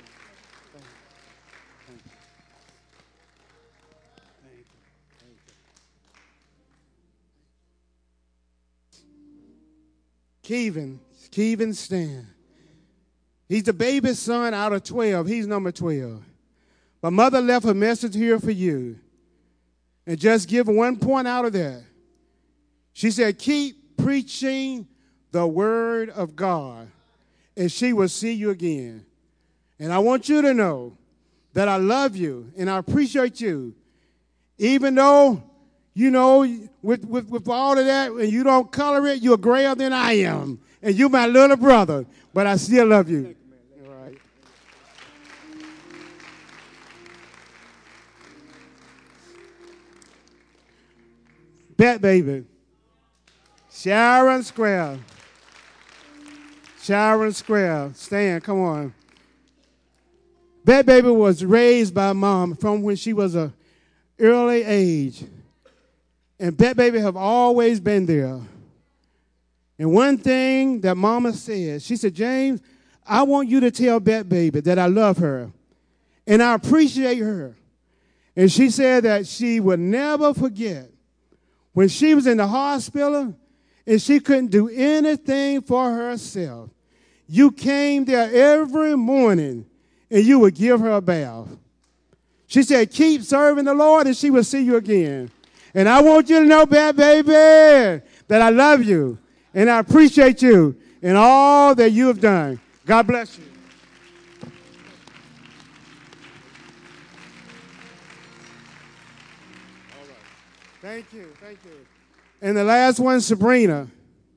Kevin Stan. He's the baby son out of 12. He's number 12. My mother left a message here for you. And just give one point out of that. She said, keep preaching the word of God, and she will see you again. And I want you to know that I love you and I appreciate you. Even though, you know, with all of that, and you don't color it, you're grayer than I am. And you're my little brother, but I still love you. All right. Bet baby. Sharon Square. Sharon Square. Stan, come on. Bet baby was raised by mom from when she was an early age. And Bet baby have always been there. And one thing that mama said, she said, James, I want you to tell Bet baby that I love her and I appreciate her. And she said that she would never forget when she was in the hospital and she couldn't do anything for herself. You came there every morning and you would give her a bath. She said, keep serving the Lord and she will see you again. And I want you to know, Bet baby, that I love you and I appreciate you and all that you have done. God bless you. All right. Thank you. Thank you. And the last one, Sabrina.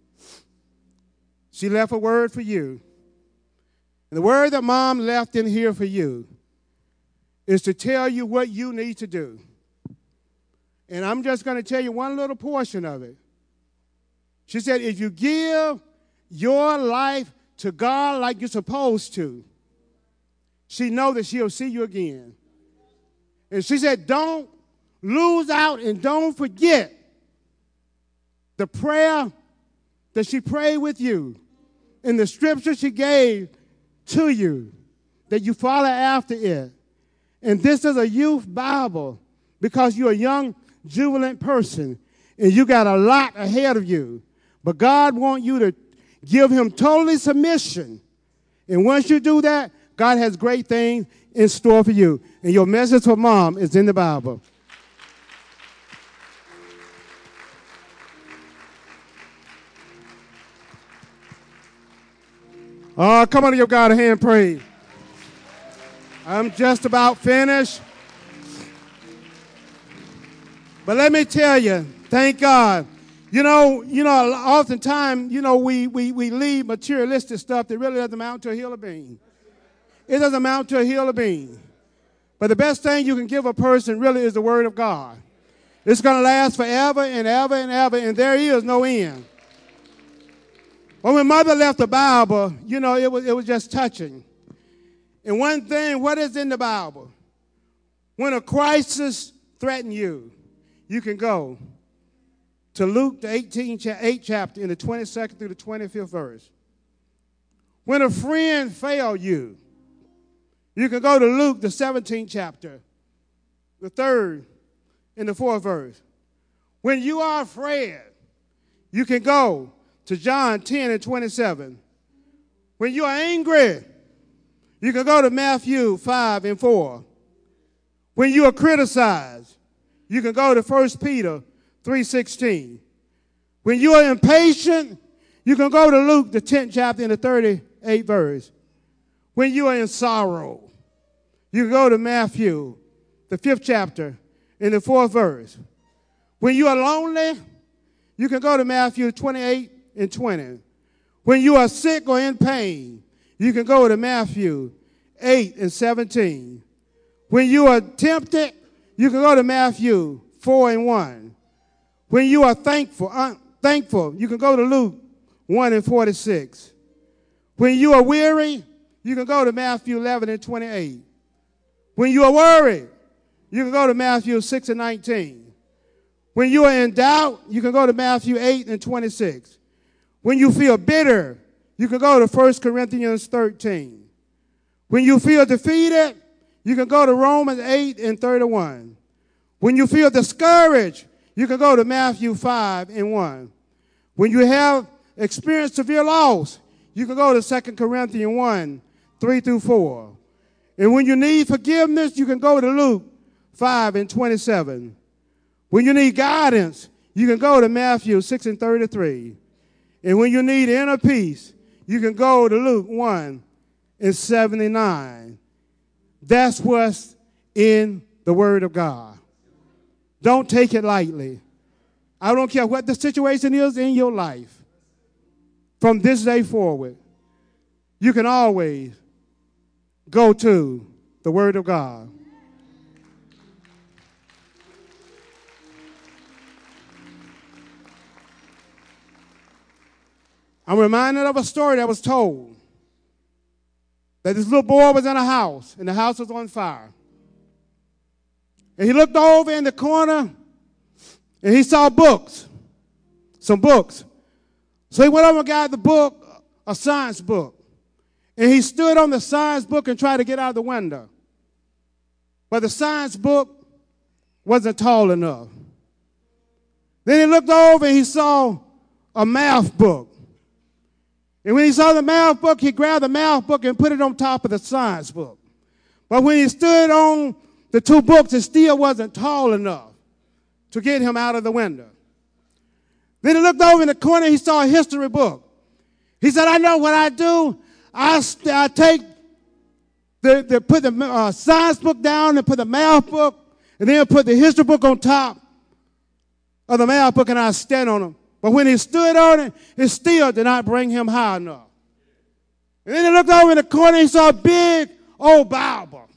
She left a word for you. And the word that mom left in here for you is to tell you what you need to do. And I'm just going to tell you one little portion of it. She said, if you give your life to God like you're supposed to, she knows that she'll see you again. And she said, don't lose out and don't forget the prayer that she prayed with you and the scripture she gave to you, that you follow after it. And this is a youth Bible because you're a young, jubilant person and you got a lot ahead of you. But God wants you to give him totally submission. And once you do that, God has great things in store for you. And your message for mom is in the Bible. Oh, come on, give God a hand, praise. I'm just about finished. But let me tell you, thank God. You know, oftentimes, we leave materialistic stuff that really doesn't amount to a hill of beans. It doesn't amount to a hill of beans. But the best thing you can give a person really is the word of God. It's going to last forever and ever and ever, and there is no end. Well, when mother left the Bible, it was just touching. And one thing, what is in the Bible? When a crisis threatens you, you can go to Luke, the 8th chapter, in the 22nd through the 25th verse. When a friend failed you, you can go to Luke, the 17th chapter, the 3rd and the 4th verse. When you are afraid, you can go to John 10 and 27. When you are angry, you can go to Matthew 5 and 4. When you are criticized, you can go to 1 Peter 3:16. When you are impatient, you can go to Luke, the 10th chapter and the 38th verse. When you are in sorrow, you can go to Matthew, the 5th chapter and the 4th verse. When you are lonely, you can go to Matthew 28 and 20. When you are sick or in pain, you can go to Matthew 8 and 17. When you are tempted, you can go to Matthew 4 and 1. When you are thankful, you can go to Luke 1 and 46. When you are weary, you can go to Matthew 11 and 28. When you are worried, you can go to Matthew 6 and 19. When you are in doubt, you can go to Matthew 8 and 26. When you feel bitter, you can go to 1 Corinthians 13. When you feel defeated, you can go to Romans 8 and 31. When you feel discouraged, you can go to Matthew 5 and 1. When you have experienced severe loss, you can go to 2 Corinthians 1, 3 through 4. And when you need forgiveness, you can go to Luke 5 and 27. When you need guidance, you can go to Matthew 6 and 33. And when you need inner peace, you can go to Luke 1 and 79. That's what's in the Word of God. Don't take it lightly. I don't care what the situation is in your life. From this day forward, you can always go to the Word of God. I'm reminded of a story that was told. That this little boy was in a house, and the house was on fire. And he looked over in the corner, and he saw books, some books. So he went over and got the book, a science book. And he stood on the science book and tried to get out of the window. But the science book wasn't tall enough. Then he looked over and he saw a math book. And when he saw the math book, he grabbed the math book and put it on top of the science book. But when he stood on the two books, it still wasn't tall enough to get him out of the window. Then he looked over in the corner, he saw a history book. He said, I know what I do. I take put the science book down and put the math book, and then put the history book on top of the math book, and I stand on them. But when he stood on it, it still did not bring him high enough. And then he looked over in the corner, he saw a big old Bible.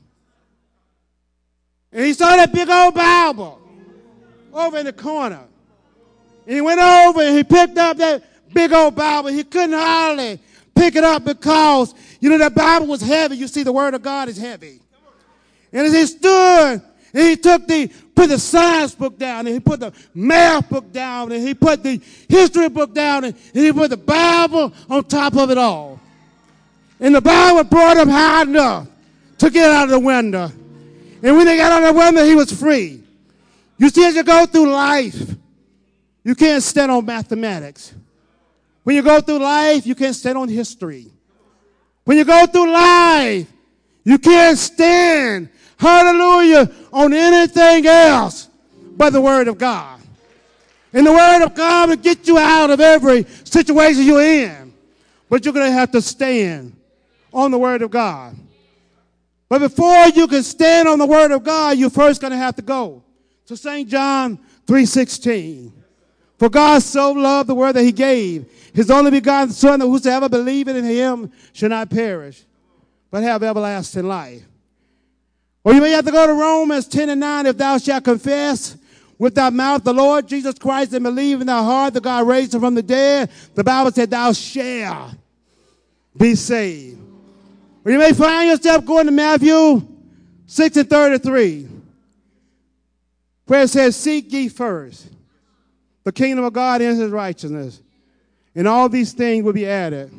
And he saw that big old Bible over in the corner. And he went over and he picked up that big old Bible. He couldn't hardly pick it up because, that Bible was heavy. You see, the Word of God is heavy. And as he stood, and he put the science book down, and he put the math book down, and he put the history book down, and he put the Bible on top of it all. And the Bible brought him high enough to get out of the window. And when they got out of the window, he was free. You see, as you go through life, you can't stand on mathematics. When you go through life, you can't stand on history. When you go through life, you can't stand, hallelujah, on anything else but the Word of God. And the Word of God will get you out of every situation you're in. But you're going to have to stand on the Word of God. But before you can stand on the Word of God, you're first going to have to go to St. John 3:16. For God so loved the world that he gave his only begotten Son, that whosoever believeth in him shall not perish, but have everlasting life. Or you may have to go to Romans 10:9. If thou shalt confess with thy mouth the Lord Jesus Christ and believe in thy heart that God raised him from the dead, the Bible said thou shalt be saved. Or you may find yourself going to Matthew 6:33, where it says, seek ye first the kingdom of God and his righteousness, and all these things will be added.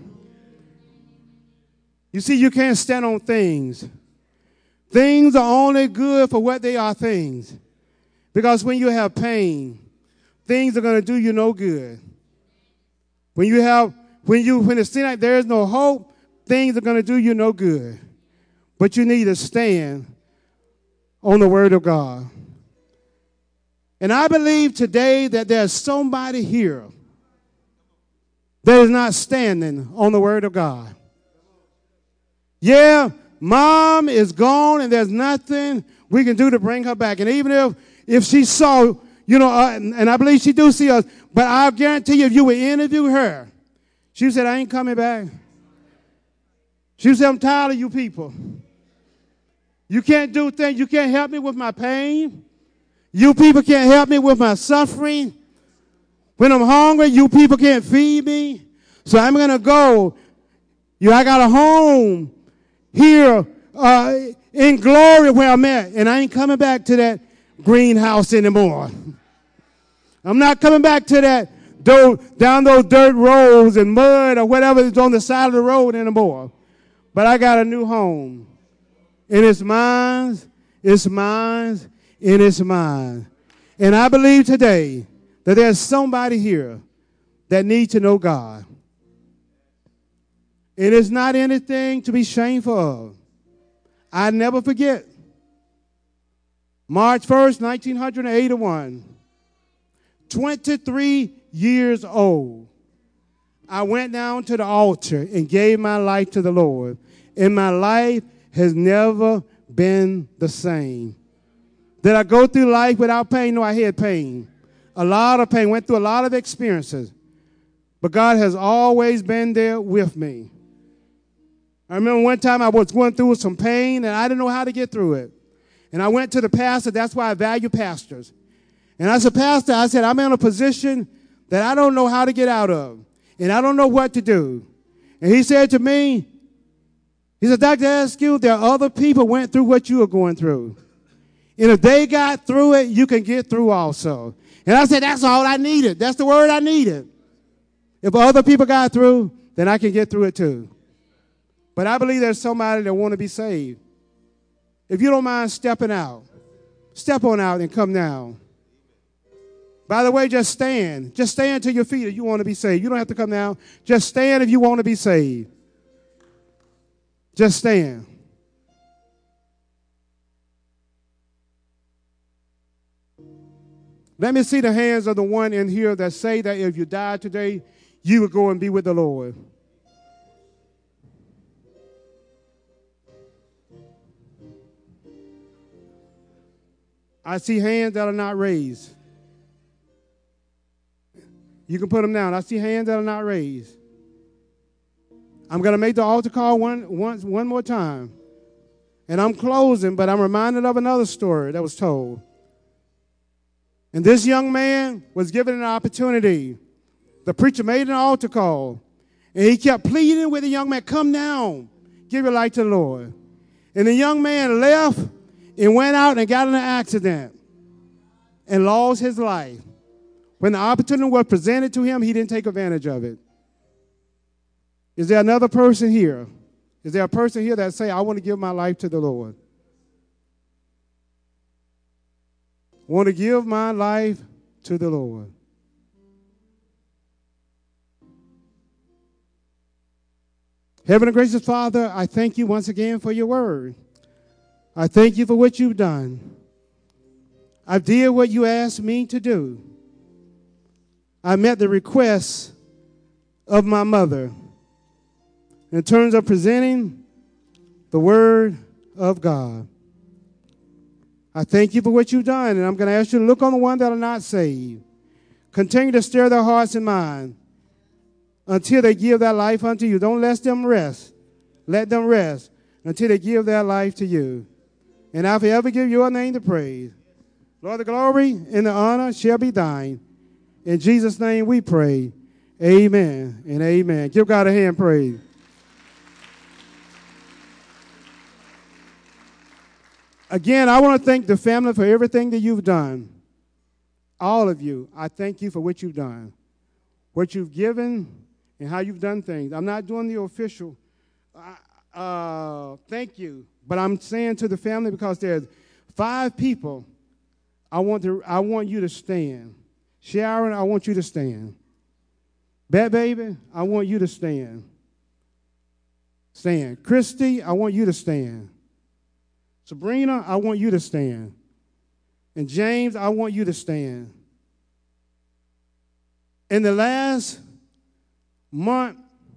You see, you can't stand on things. Things are only good for what they are things. Because when you have pain, things are going to do you no good. When it seems like there is no hope, things are going to do you no good. But you need to stand on the Word of God. And I believe today that there's somebody here that is not standing on the Word of God. Yeah, mom is gone and there's nothing we can do to bring her back. And even if she saw, and I believe she do see us, but I guarantee you if you would interview her, she said, I ain't coming back. She said, I'm tired of you people. You can't do things. You can't help me with my pain. You people can't help me with my suffering. When I'm hungry, you people can't feed me. So I'm going to go. I got a home here in glory where I'm at. And I ain't coming back to that greenhouse anymore. I'm not coming back to that down those dirt roads and mud or whatever is on the side of the road anymore. But I got a new home. And it's mine, it's mine, and it's mine. And I believe today that there's somebody here that needs to know God. And it's not anything to be shameful of. I never forget. March 1st, 1981. 23 years old. I went down to the altar and gave my life to the Lord. And my life has never been the same. Did I go through life without pain? No, I had pain. A lot of pain. Went through a lot of experiences. But God has always been there with me. I remember one time I was going through some pain and I didn't know how to get through it. And I went to the pastor. That's why I value pastors. And I said, Pastor, I said, I'm in a position that I don't know how to get out of. And I don't know what to do. And he said to me, he said, Dr. Askew, there are other people went through what you are going through. And if they got through it, you can get through also. And I said, that's all I needed. That's the word I needed. If other people got through, then I can get through it too. But I believe there's somebody that want to be saved. If you don't mind stepping out, step on out and come down. By the way, just stand. Just stand to your feet if you want to be saved. You don't have to come down. Just stand if you want to be saved. Just stand. Let me see the hands of the one in here that say that if you died today, you would go and be with the Lord. I see hands that are not raised. You can put them down. I see hands that are not raised. I'm going to make the altar call one more time. And I'm closing, but I'm reminded of another story that was told. And this young man was given an opportunity. The preacher made an altar call. And he kept pleading with the young man, come down, give your life to the Lord. And the young man left and went out and got in an accident and lost his life. When the opportunity was presented to him, he didn't take advantage of it. Is there another person here? Is there a person here that say, I want to give my life to the Lord? Want to give my life to the Lord. Heavenly gracious Father, I thank you once again for your word. I thank you for what you've done. I did what you asked me to do. I met the request of my mother in terms of presenting the word of God. I thank you for what you've done, and I'm going to ask you to look on the ones that are not saved. Continue to stir their hearts and minds until they give their life unto you. Don't let them rest. Let them rest until they give their life to you. And I'll forever give your name the praise. Lord, the glory and the honor shall be thine. In Jesus' name we pray. Amen and amen. Give God a hand praise. Again, I want to thank the family for everything that you've done. All of you, I thank you for what you've done, what you've given, and how you've done things. I'm not doing the official thank you, but I'm saying to the family because there's 5 people. I want you to stand. Sharon, I want you to stand. Bat Baby, I want you to stand. Stand. Christy, I want you to stand. Sabrina, I want you to stand. And James, I want you to stand. In the last month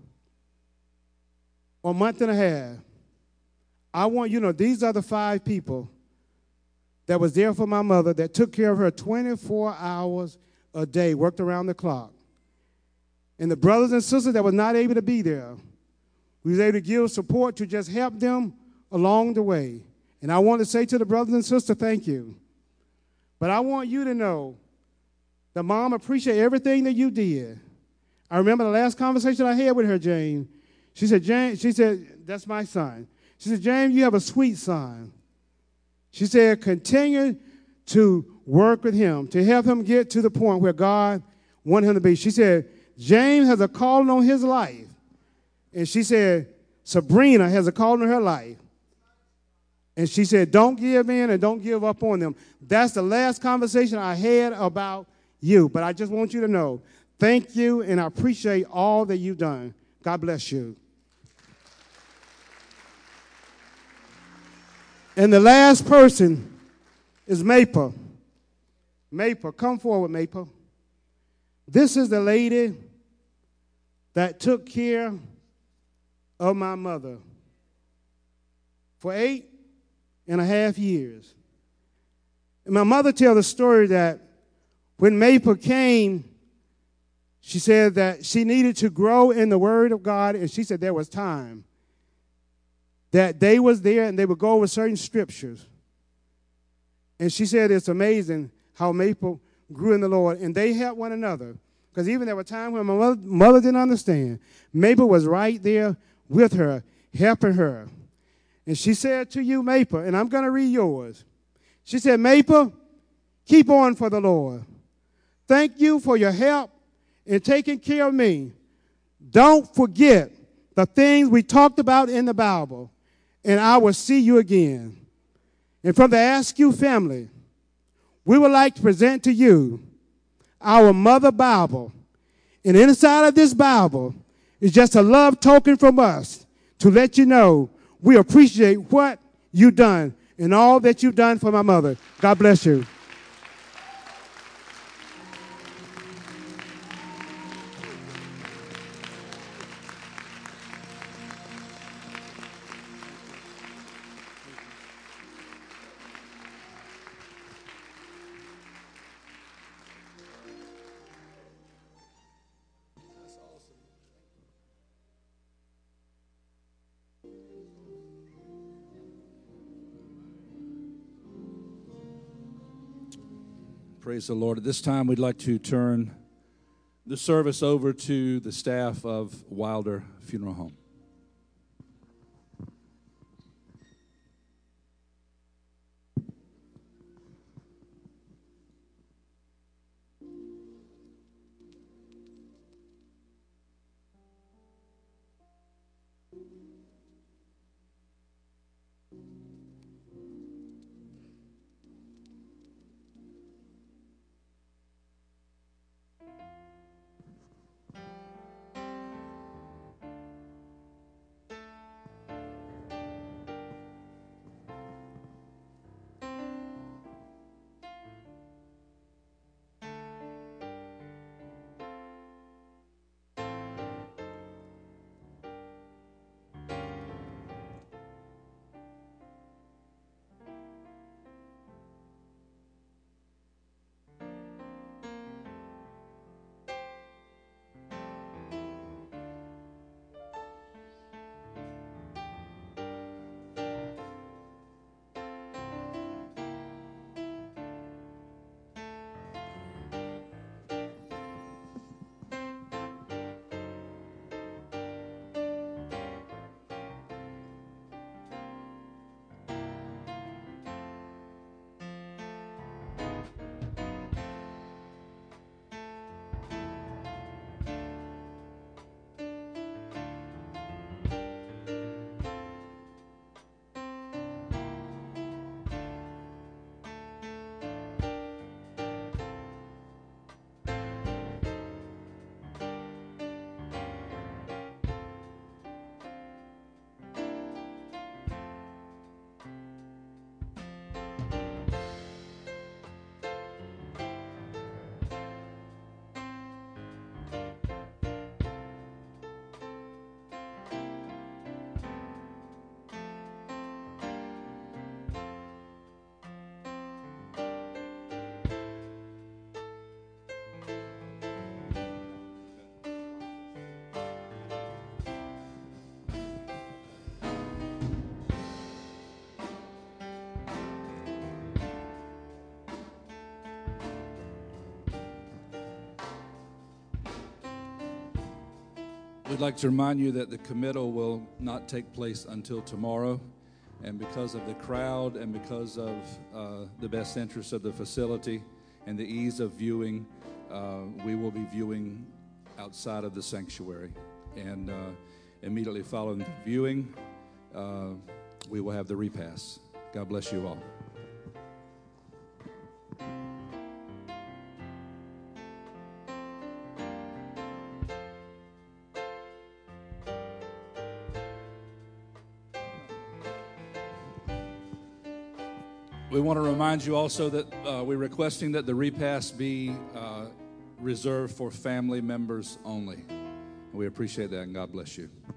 or month and a half, I want you to know these are the 5 people that was there for my mother that took care of her 24 hours a day, worked around the clock. And the brothers and sisters that were not able to be there, we was able to give support to just help them along the way. And I want to say to the brothers and sisters, thank you. But I want you to know that Mom appreciate everything that you did. I remember the last conversation I had with her, James. She said, James, that's my son. She said, James, you have a sweet son. She said, continue to work with him, to help him get to the point where God wanted him to be. She said, James has a calling on his life. And she said, Sabrina has a calling on her life. And she said, don't give in and don't give up on them. That's the last conversation I had about you. But I just want you to know, thank you, and I appreciate all that you've done. God bless you. And the last person is Maple. Maple, come forward, Maple. This is the lady that took care of my mother for 8.5 years. And my mother tells the story that when Maple came, she said that she needed to grow in the Word of God, and she said there was time that they was there and they would go over certain scriptures. And she said it's amazing how Maple grew in the Lord, and they helped one another. Because even there were times when my mother didn't understand. Maple was right there with her, helping her. And she said to you, Maple, and I'm going to read yours. She said, Maple, keep on for the Lord. Thank you for your help in taking care of me. Don't forget the things we talked about in the Bible, and I will see you again. And from the Askew family, we would like to present to you our Mother Bible. And inside of this Bible is just a love token from us to let you know we appreciate what you've done and all that you've done for my mother. God bless you. Praise the Lord. At this time, we'd like to turn the service over to the staff of Wilder Funeral Home. We'd like to remind you that the committal will not take place until tomorrow. And because of the crowd and because of the best interest of the facility and the ease of viewing, we will be viewing outside of the sanctuary. And immediately following the viewing, we will have the repass. God bless you all. We want to remind you also that we're requesting that the repass be reserved for family members only. We appreciate that, and God bless you.